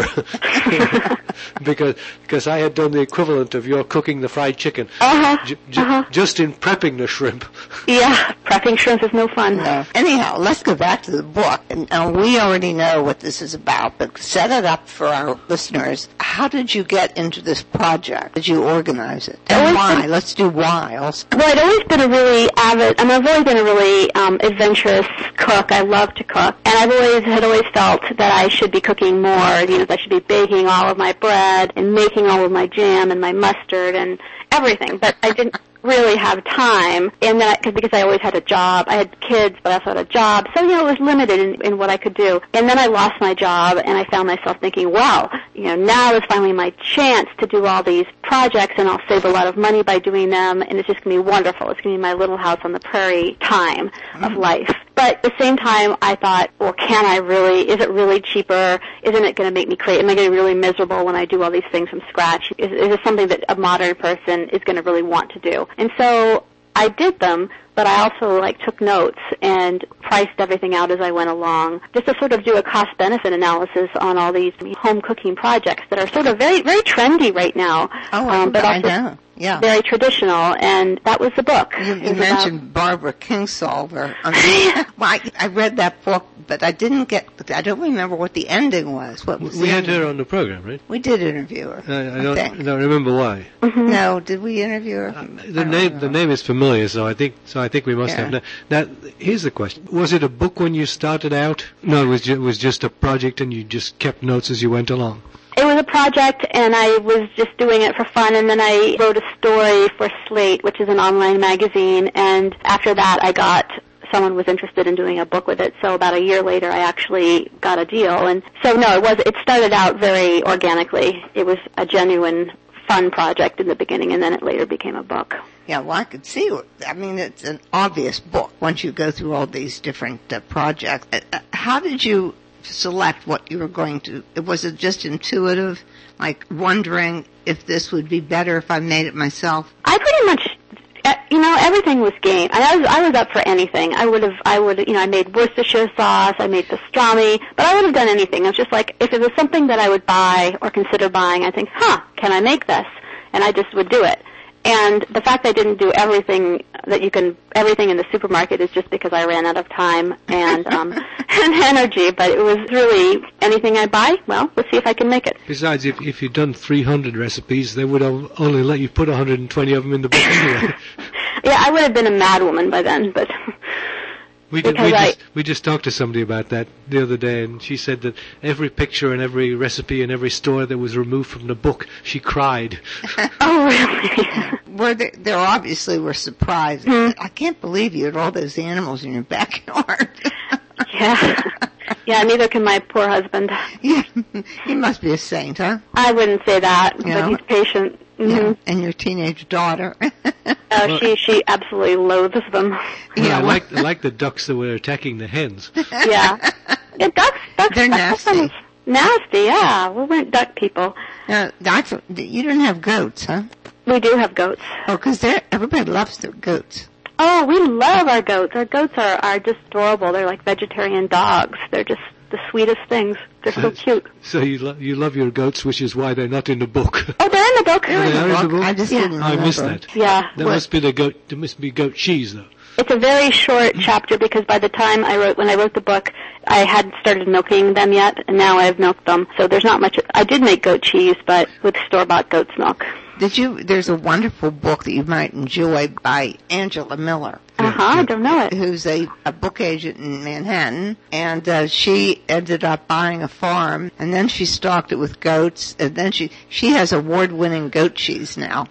because I had done the equivalent of your cooking the fried chicken, just in prepping the shrimp. Yeah, prepping shrimp is no fun. No. Anyhow, let's go back to the book. And we already know what this is about, but set it up for our listeners. How did you get into this project? Did you organize it? And why? Let's do why also. Well, I've always been a really I've always been a really adventurous cook. I love to cook. And had always felt that I should be cooking more. That I should be baking all of my bread and making all of my jam and my mustard and everything. But I didn't really have time, and because I always had a job. I had kids, but I also had a job. So, it was limited in what I could do. And then I lost my job, and I found myself thinking, wow, now is finally my chance to do all these projects, and I'll save a lot of money by doing them, and it's just going to be wonderful. It's going to be my little house on the prairie time of life. But at the same time, I thought, well, is it really cheaper? Isn't it going to make me crazy? Am I going to be really miserable when I do all these things from scratch? Is it something that a modern person is going to really want to do? And so I did them, but I also took notes and priced everything out as I went along, just to sort of do a cost-benefit analysis on all these home cooking projects that are sort of very, very trendy right now. But I know. Yeah. Very traditional, and that was the book. You mentioned Barbara Kingsolver. I read that book, but I don't remember what the ending was. What was we had her on the program, right? We did interview her. I don't remember why. Mm-hmm. No, did we interview her? The name is familiar, so I think we must have. Now, here's the question: was it a book when you started out? No, it was just a project, and you just kept notes as you went along. It was a project, and I was just doing it for fun, and then I wrote a story for Slate, which is an online magazine, and after that someone was interested in doing a book with it, so about a year later I actually got a deal. And so no, it started out very organically. It was a genuine fun project in the beginning, and then it later became a book. Yeah, well, I could see. It's an obvious book once you go through all these different projects. How did you select what you were going to? Was it just intuitive, like wondering if this would be better if I made it myself? I pretty much, everything was game. I was up for anything. I made Worcestershire sauce, I made pastrami, but I would have done anything. It was just if it was something that I would buy or consider buying, I think, can I make this? And I just would do it. And the fact I didn't do everything everything in the supermarket is just because I ran out of time and energy. But it was really anything I buy, well, let's see if I can make it. Besides, if you'd done 300 recipes, they would have only let you put 120 of them in the book anyway. Yeah, I would have been a mad woman by then, but... We just talked to somebody about that the other day, and she said that every picture and every recipe and every store that was removed from the book, she cried. Oh, really? They obviously were surprised. Mm-hmm. I can't believe you had all those animals in your backyard. Yeah. Yeah, neither can my poor husband. Yeah, he must be a saint, huh? I wouldn't say that, but he's patient. Mm-hmm. Yeah. And your teenage daughter. She absolutely loathes them. Yeah, I like the ducks that were attacking the hens. Yeah. Ducks. They're nasty. Nasty, yeah. We weren't duck people. You don't have goats, huh? We do have goats. Oh, because everybody loves their goats. Oh, we love our goats. Our goats are just adorable. They're like vegetarian dogs. They're just the sweetest things. They're so cute. So you love your goats, which is why they're not in the book. Oh, they're in the book. They are in the book? I just didn't remember. I missed that. Yeah. There must be goat cheese, though. It's a very short chapter because by the time when I wrote the book, I hadn't started milking them yet, and now I've milked them. So there's not much. I did make goat cheese, but with store-bought goat's milk. There's a wonderful book that you might enjoy by Angela Miller. I don't know it. Who's a book agent in Manhattan, and she ended up buying a farm, and then she stocked it with goats, and then she has award-winning goat cheese now.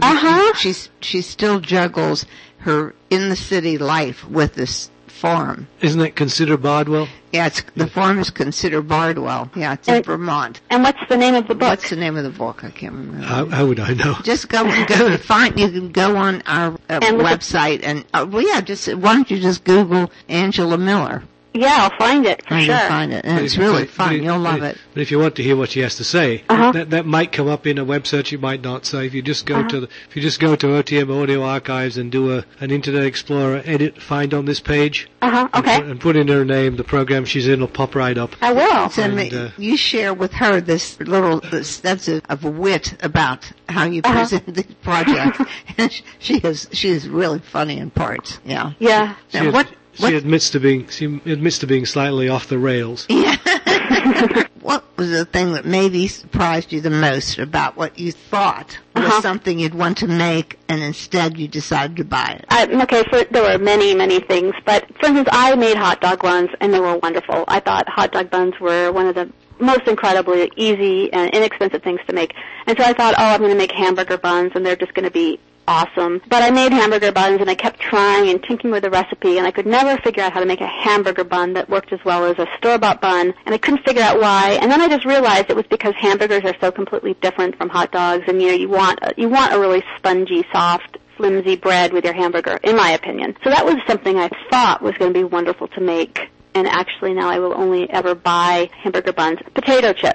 She still juggles her in-the-city life with this farm. Isn't it considered Bardwell? Yeah, the farm is considered Bardwell. Yeah, it's in Vermont. And what's the name of the book? What's the name of the book? I can't remember. How would I know? Just go and find. You can go on our website and why don't you just Google Angela Miller? Yeah, I'll find it for You'll sure. find it, and it's really fun. You'll love it. But if you want to hear what she has to say, that might come up in a web search. It might not. So if you just go to OTM Audio Archives and do an Internet Explorer edit, find on this page, Okay. and put in her name, the program she's in will pop right up. I will. So you share with her this little steps of wit about how you present the project, and she is really funny in parts. Yeah. Yeah. Now, She admits to being slightly off the rails. Yeah. What was the thing that maybe surprised you the most about what you thought was something you'd want to make, and instead you decided to buy it? There were many, many things, but for instance, I made hot dog buns, and they were wonderful. I thought hot dog buns were one of the most incredibly easy and inexpensive things to make. And so I thought, I'm going to make hamburger buns, and they're just going to be awesome. But I made hamburger buns, and I kept trying and tinkering with the recipe, and I could never figure out how to make a hamburger bun that worked as well as a store-bought bun, and I couldn't figure out why. And then I just realized it was because hamburgers are so completely different from hot dogs, and you want a really spongy, soft, flimsy bread with your hamburger, in my opinion. So that was something I thought was going to be wonderful to make. And actually now I will only ever buy hamburger buns. Potato chips.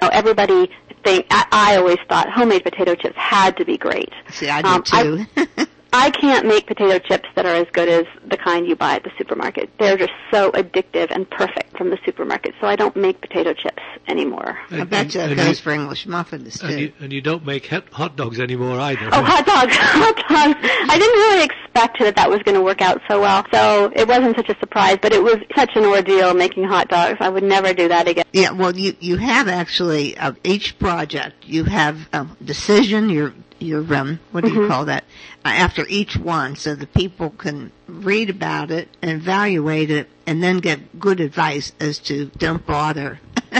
I always thought homemade potato chips had to be great. See, I do too. I can't make potato chips that are as good as the kind you buy at the supermarket. They're just so addictive and perfect from the supermarket, so I don't make potato chips anymore. I bet you that goes for English muffins, too. And you don't make hot dogs anymore either. Oh, hot dogs. I didn't really expect that was going to work out so well, so it wasn't such a surprise, but it was such an ordeal making hot dogs. I would never do that again. Yeah, well, you have actually, each project, you have a decision, your what do you call that, after each one, so the people can read about it and evaluate it and then get good advice as to don't bother.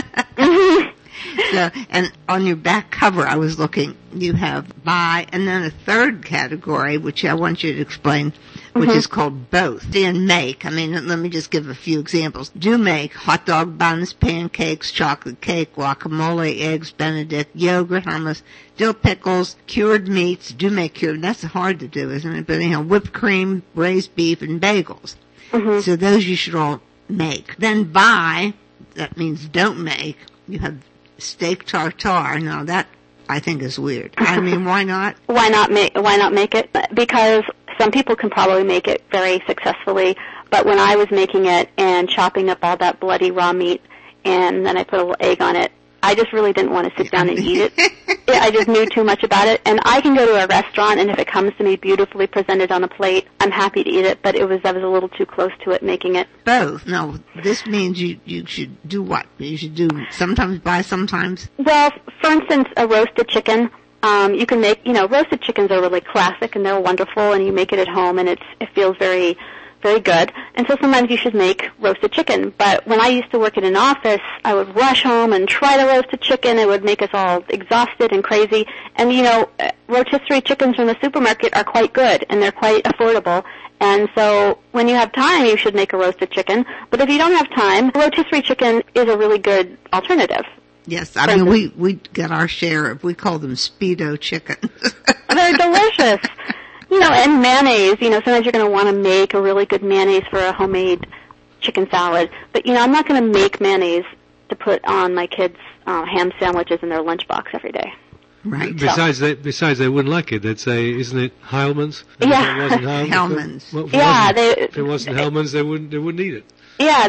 So, and on your back cover, I was looking, you have buy, and then a third category, which I want you to explain, which is called both. And make, let me just give a few examples. Do make hot dog buns, pancakes, chocolate cake, guacamole, eggs Benedict, yogurt, hummus, dill pickles, cured meats. Do make cured, that's hard to do, isn't it? But whipped cream, braised beef, and bagels. So those you should all make. Then buy, that means don't make. You have steak tartare. Now that I think is weird. I mean, why not? Why not make it? Because some people can probably make it very successfully, but when I was making it and chopping up all that bloody raw meat and then I put a little egg on it, I just really didn't want to sit down and eat it. I just knew too much about it. And I can go to a restaurant, and if it comes to me beautifully presented on a plate, I'm happy to eat it, but I was a little too close to it making it. Both. No, this means you should do what? You should do sometimes buy, sometimes? Well, for instance, a roasted chicken. You can make, roasted chickens are really classic, and they're wonderful, and you make it at home, and it feels very, very good. And so sometimes you should make roasted chicken. But when I used to work in an office, I would rush home and try to roast a chicken. It would make us all exhausted and crazy. And, rotisserie chickens from the supermarket are quite good, and they're quite affordable. And so when you have time, you should make a roasted chicken. But if you don't have time, rotisserie chicken is a really good alternative. Yes, I mean, we get our share of, we call them Speedo chickens. They're delicious. And mayonnaise, sometimes you're going to want to make a really good mayonnaise for a homemade chicken salad. But, I'm not going to make mayonnaise to put on my kids' ham sandwiches in their lunchbox every day. Right. Besides, they wouldn't like it. They'd say, "Isn't it Heilmann's?" Yeah. If it wasn't Hellmann's. If it wasn't Hellmann's, they wouldn't eat it. Yeah,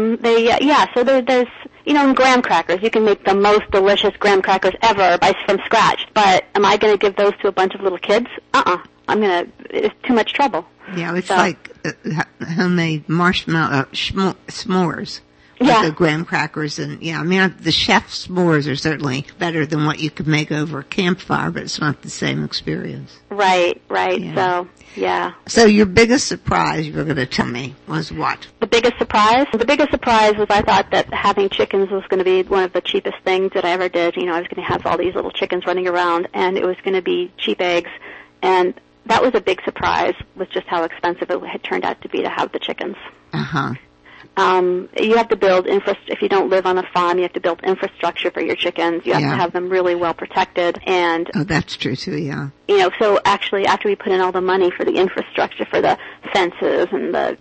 so there's, in graham crackers, you can make the most delicious graham crackers ever from scratch. But am I going to give those to a bunch of little kids? It's too much trouble. Yeah, it's like homemade marshmallow s'mores. Yeah. The graham crackers the chef s'mores are certainly better than what you could make over a campfire, but it's not the same experience. Right. Yeah. So, yeah. So your biggest surprise, you were going to tell me, was what? The biggest surprise? The biggest surprise was I thought that having chickens was going to be one of the cheapest things that I ever did. I was going to have all these little chickens running around, and it was going to be cheap eggs, and that was a big surprise with just how expensive it had turned out to be to have the chickens. Uh-huh. You have to build if you don't live on a farm, you have to build infrastructure for your chickens. You have to have them really well protected. And oh, that's true too, yeah. So actually after we put in all the money for the infrastructure, for the fences and the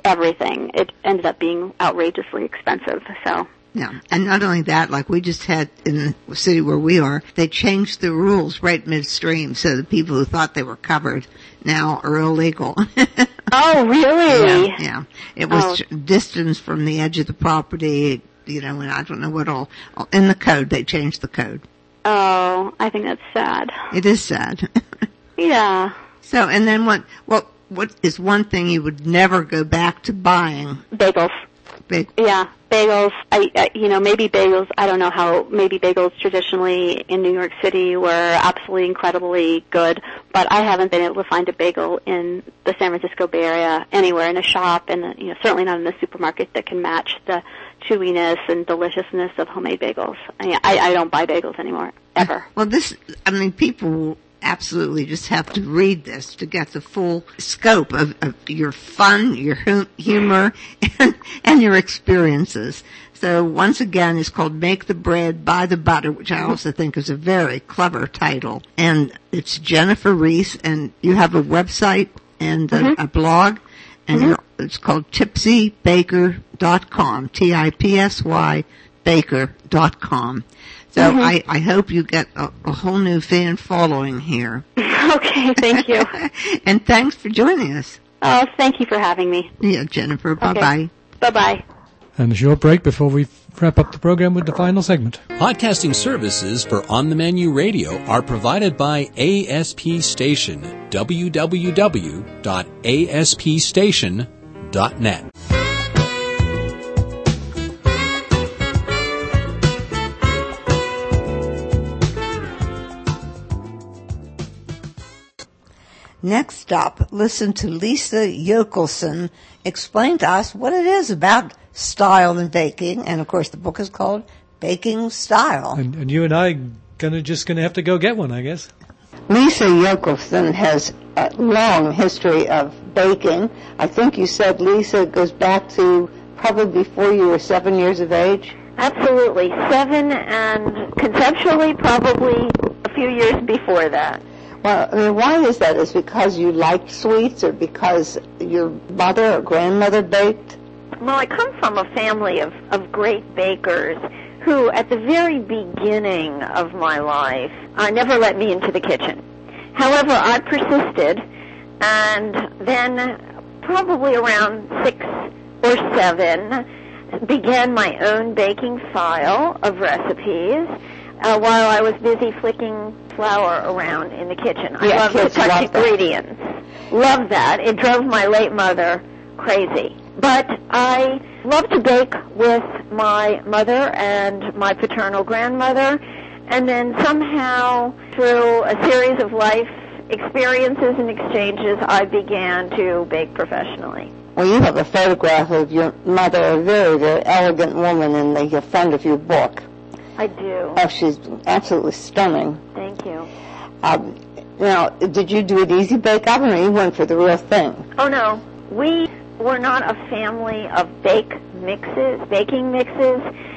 everything. It ended up being outrageously expensive. So. Yeah, and not only that, like we just had in the city where we are, they changed the rules right midstream, so the people who thought they were covered now are illegal. Oh, really? Yeah. It was distance from the edge of the property, and I don't know what all. In the code, they changed the code. Oh, I think that's sad. It is sad. Yeah. So, and then what is one thing you would never go back to buying? Bagels. Yeah, bagels. Maybe bagels. I don't know how. Maybe bagels traditionally in New York City were absolutely incredibly good, but I haven't been able to find a bagel in the San Francisco Bay Area anywhere in a shop, and certainly not in the supermarket that can match the chewiness and deliciousness of homemade bagels. I don't buy bagels anymore ever. Well, people absolutely just have to read this to get the full scope of your fun, your humor, and your experiences. So once again, it's called Make the Bread, Buy the Butter, which I also think is a very clever title. And it's Jennifer Reese, and you have a website and a blog, and it's called tipsybaker.com, TIPSY Baker.com. So I hope you get a whole new fan following here. Okay, thank you. And thanks for joining us. Oh, thank you for having me. Yeah, Jennifer, bye-bye. Okay. Bye-bye. And a short break before we wrap up the program with the final segment. Podcasting services for On the Menu Radio are provided by ASP Station, www.aspstation.net. Next up, listen to Lisa Yokelson explain to us what it is about style in baking. And, of course, the book is called Baking Style. And you and I just gonna have to go get one, I guess. Lisa Yokelson has a long history of baking. I think you said, Lisa, goes back to probably before you were 7 years of age? Absolutely. 7, and conceptually probably a few years before that. Well, why is that? Is it because you liked sweets or because your mother or grandmother baked? Well, I come from a family of great bakers who, at the very beginning of my life, never let me into the kitchen. However, I persisted, and then probably around 6 or 7, began my own baking file of recipes while I was busy flicking flour around in the kitchen. I love to touch ingredients. Love that. It drove my late mother crazy. But I love to bake with my mother and my paternal grandmother, and then somehow through a series of life experiences and exchanges, I began to bake professionally. Well, you have a photograph of your mother, a very, very elegant woman in the front of your book. I do. Oh, she's absolutely stunning. Thank you. Now, did you do an easy bake oven, or you went for the real thing? Oh, no. We were not a family of baking mixes.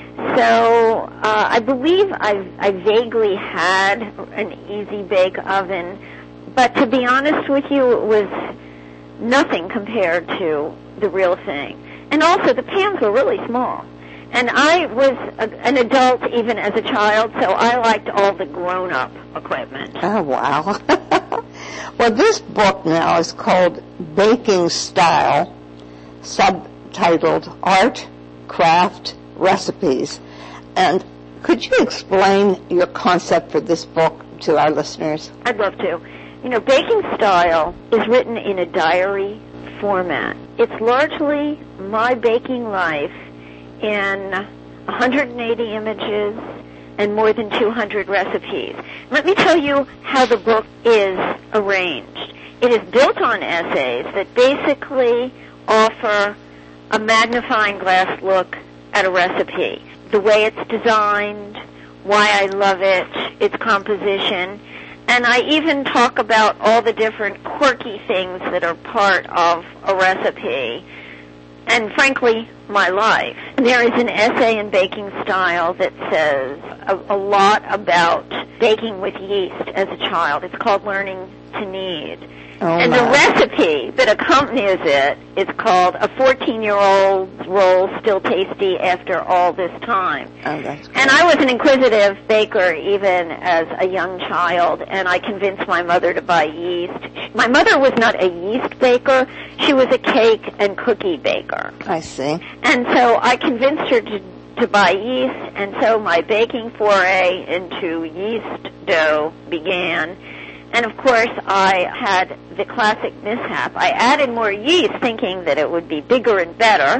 So I believe I vaguely had an easy bake oven, but to be honest with you, it was nothing compared to the real thing. And also, the pans were really small. And I was an adult even as a child, so I liked all the grown-up equipment. Oh, wow. Well, this book now is called Baking Style, subtitled Art, Craft, Recipes. And could you explain your concept for this book to our listeners? I'd love to. Baking Style is written in a diary format. It's largely my baking life in 180 images and more than 200 recipes. Let me tell you how the book is arranged. It is built on essays that basically offer a magnifying glass look at a recipe. The way it's designed, why I love it, its composition, and I even talk about all the different quirky things that are part of a recipe. And frankly, my life. There is an essay in Baking Style that says a lot about baking with yeast as a child. It's called Learning to Knead. And the recipe that accompanies it is called A 14-Year-Old's Roll Still Tasty After All This Time. Oh, that's great. And I was an inquisitive baker even as a young child, and I convinced my mother to buy yeast. My mother was not a yeast baker. She was a cake and cookie baker. I see. And so I convinced her to buy yeast, and so my baking foray into yeast dough began. And, of course, I had the classic mishap. I added more yeast thinking that it would be bigger and better.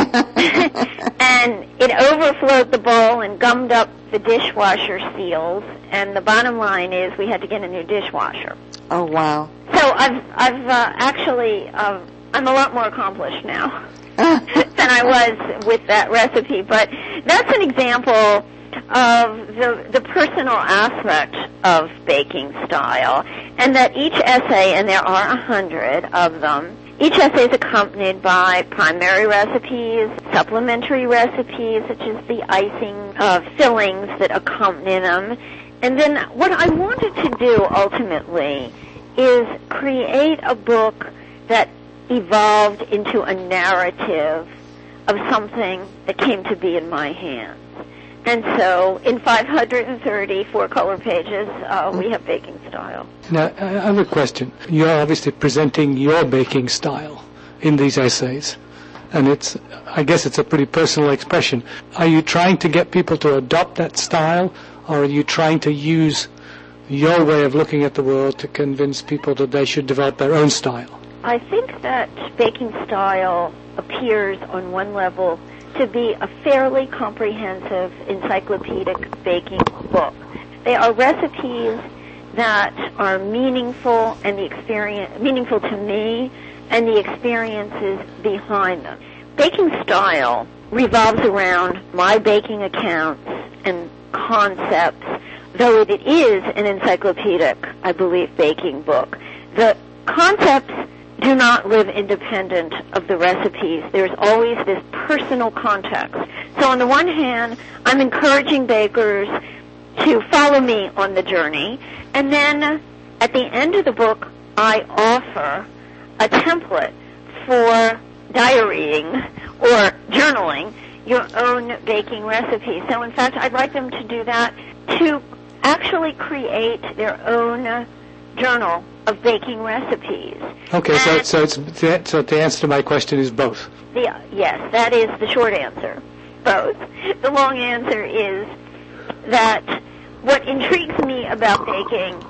And it overflowed the bowl and gummed up the dishwasher seals. And the bottom line is we had to get a new dishwasher. Oh, wow. So I'm a lot more accomplished now than I was with that recipe. But that's an example of the personal aspect of Baking Style, and that each essay, and there are 100 of them, each essay is accompanied by primary recipes, supplementary recipes, such as the icing fillings that accompany them. And then what I wanted to do ultimately is create a book that evolved into a narrative of something that came to be in my hands. And so, in 530 four-color pages, we have Baking Style. Now, I have a question. You're obviously presenting your baking style in these essays, and I guess it's a pretty personal expression. Are you trying to get people to adopt that style, or are you trying to use your way of looking at the world to convince people that they should develop their own style? I think that Baking Style appears on one level to be a fairly comprehensive encyclopedic baking book. They are recipes that are meaningful and meaningful to me and the experiences behind them. Baking Style revolves around my baking accounts and concepts, though it is an encyclopedic, I believe, baking book. The concepts do not live independent of the recipes. There's always this personal context. So on the one hand, I'm encouraging bakers to follow me on the journey, and then at the end of the book, I offer a template for diarying or journaling your own baking recipe. So in fact, I'd like them to do that, to actually create their own journal of baking recipes. Okay, so the answer to my question is both. Yes, that is the short answer. Both. The long answer is that what intrigues me about baking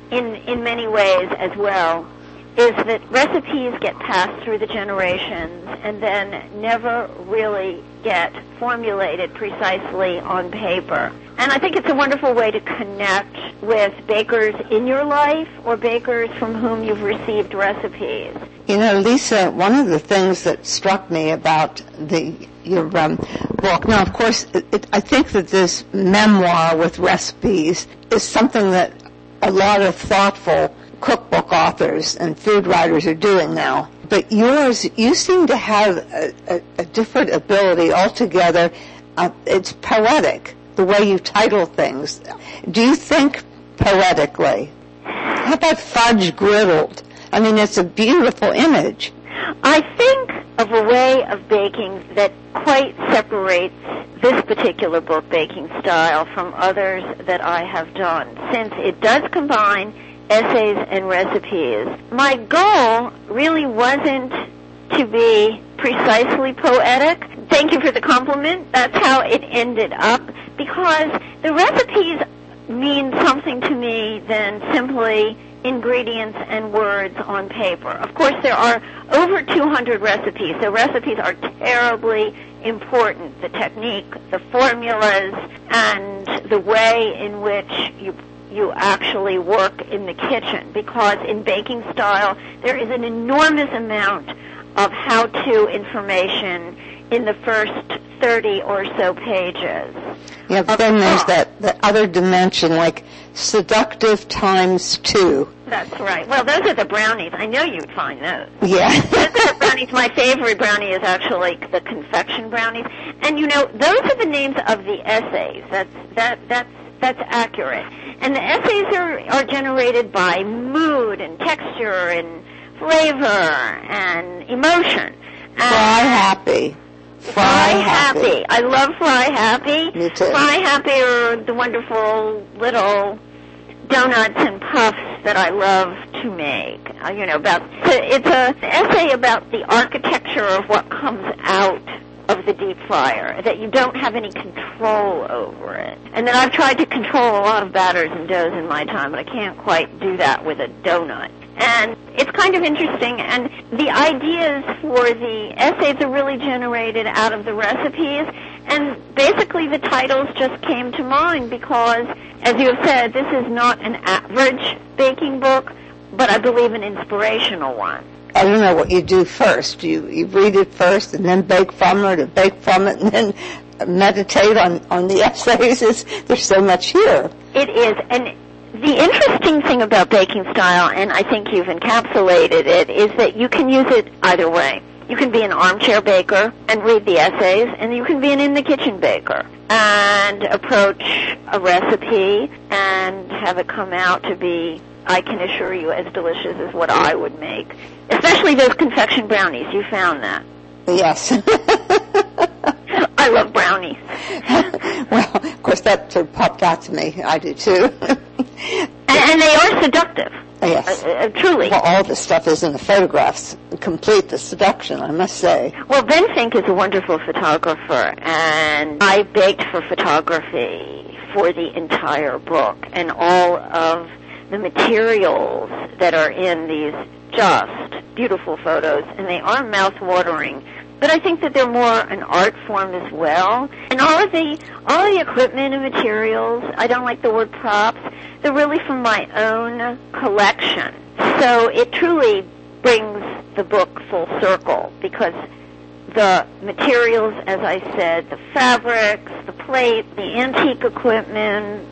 in many ways as well is that recipes get passed through the generations and then never really get formulated precisely on paper. And I think it's a wonderful way to connect with bakers in your life or bakers from whom you've received recipes. You know, Lisa, one of the things that struck me about your book, now, of course, I think that this memoir with recipes is something that a lot of thoughtful cookbook authors and food writers are doing now. But yours, you seem to have a different ability altogether. It's poetic, the way you title things. Do you think poetically? How about fudge griddled? I mean, it's a beautiful image. I think of a way of baking that quite separates this particular book, Baking Style, from others that I have done, since it does combine essays and recipes. My goal really wasn't to be precisely poetic. Thank you for the compliment. That's how it ended up, because the recipes mean something to me than simply ingredients and words on paper. Of course, there are over 200 recipes, so recipes are terribly important. The technique, the formulas, and the way in which you actually work in the kitchen, because in Baking Style there is an enormous amount of how-to information in the first 30 or so pages. Yeah, but then there's that other dimension, like seductive times 2. That's right. Well, those are the brownies. I know you'd find those. Yeah. Those are the brownies. My favorite brownie is actually the confection brownies. And, you know, those are the names of the essays. That's accurate. And the essays are generated by mood and texture and flavor and emotion. Fry Happy. Fry Happy. I love Fry Happy. Me too. Fry Happy are the wonderful little donuts and puffs that I love to make. It's an essay about the architecture of what comes out of the deep fryer, that you don't have any control over it. And then I've tried to control a lot of batters and doughs in my time, but I can't quite do that with a donut. And it's kind of interesting, and the ideas for the essays are really generated out of the recipes, and basically the titles just came to mind because, as you have said, this is not an average baking book, but I believe an inspirational one. I don't know what you do first. You read it first and then bake from it, or bake from it and then meditate on the essays. There's so much here. It is, and the interesting thing about baking style, and I think you've encapsulated it, is that you can use it either way. You can be an armchair baker and read the essays, and you can be an in-the-kitchen baker and approach a recipe and have it come out to be, I can assure you, as delicious as what I would make. Especially those confection brownies. You found that. Yes. I love brownies. Well, of course, that sort of popped out to me. I do, too. And they are seductive. Yes. Truly. Well, all the stuff is in the photographs. Complete the seduction, I must say. Well, Ben Fink is a wonderful photographer, and I baked for photography for the entire book, and all of the materials that are in these just beautiful photos, and they are mouth-watering. But I think that they're more an art form as well. And all of the equipment and materials, I don't like the word props, they're really from my own collection. So it truly brings the book full circle because the materials, as I said, the fabrics, the plate, the antique equipment,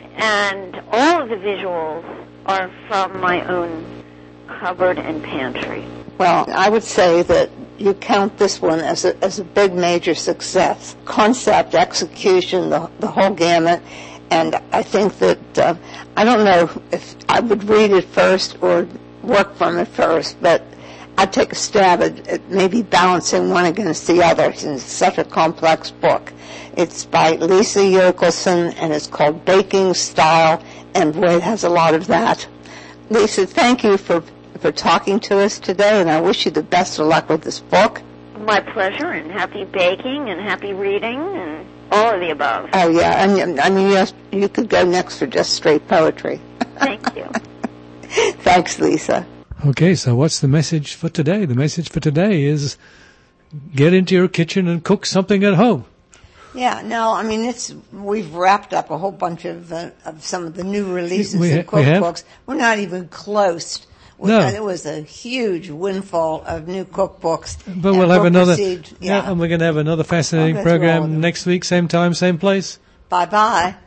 and all of the visuals are from my own cupboard and pantry. Well, I would say that you count this one as a big major success. Concept, execution, the whole gamut. And I think that, I don't know if I would read it first or work from it first, but I'd take a stab at maybe balancing one against the other. It's such a complex book. It's by Lisa Yokelson, and it's called Baking Style, and boy, it has a lot of that. Lisa, thank you for talking to us today, and I wish you the best of luck with this book. My pleasure, and happy baking, and happy reading, and all of the above. Oh, yeah, and I mean, yes, you could go next for just straight poetry. Thank you. Thanks, Lisa. Okay, so what's the message for today? The message for today is get into your kitchen and cook something at home. Yeah, no, I mean, we've wrapped up a whole bunch of some of the new releases in cookbooks. We're not even close. No. It was a huge windfall of new cookbooks. But we'll have another, and we're going to have another fascinating program next week, same time, same place. Bye-bye.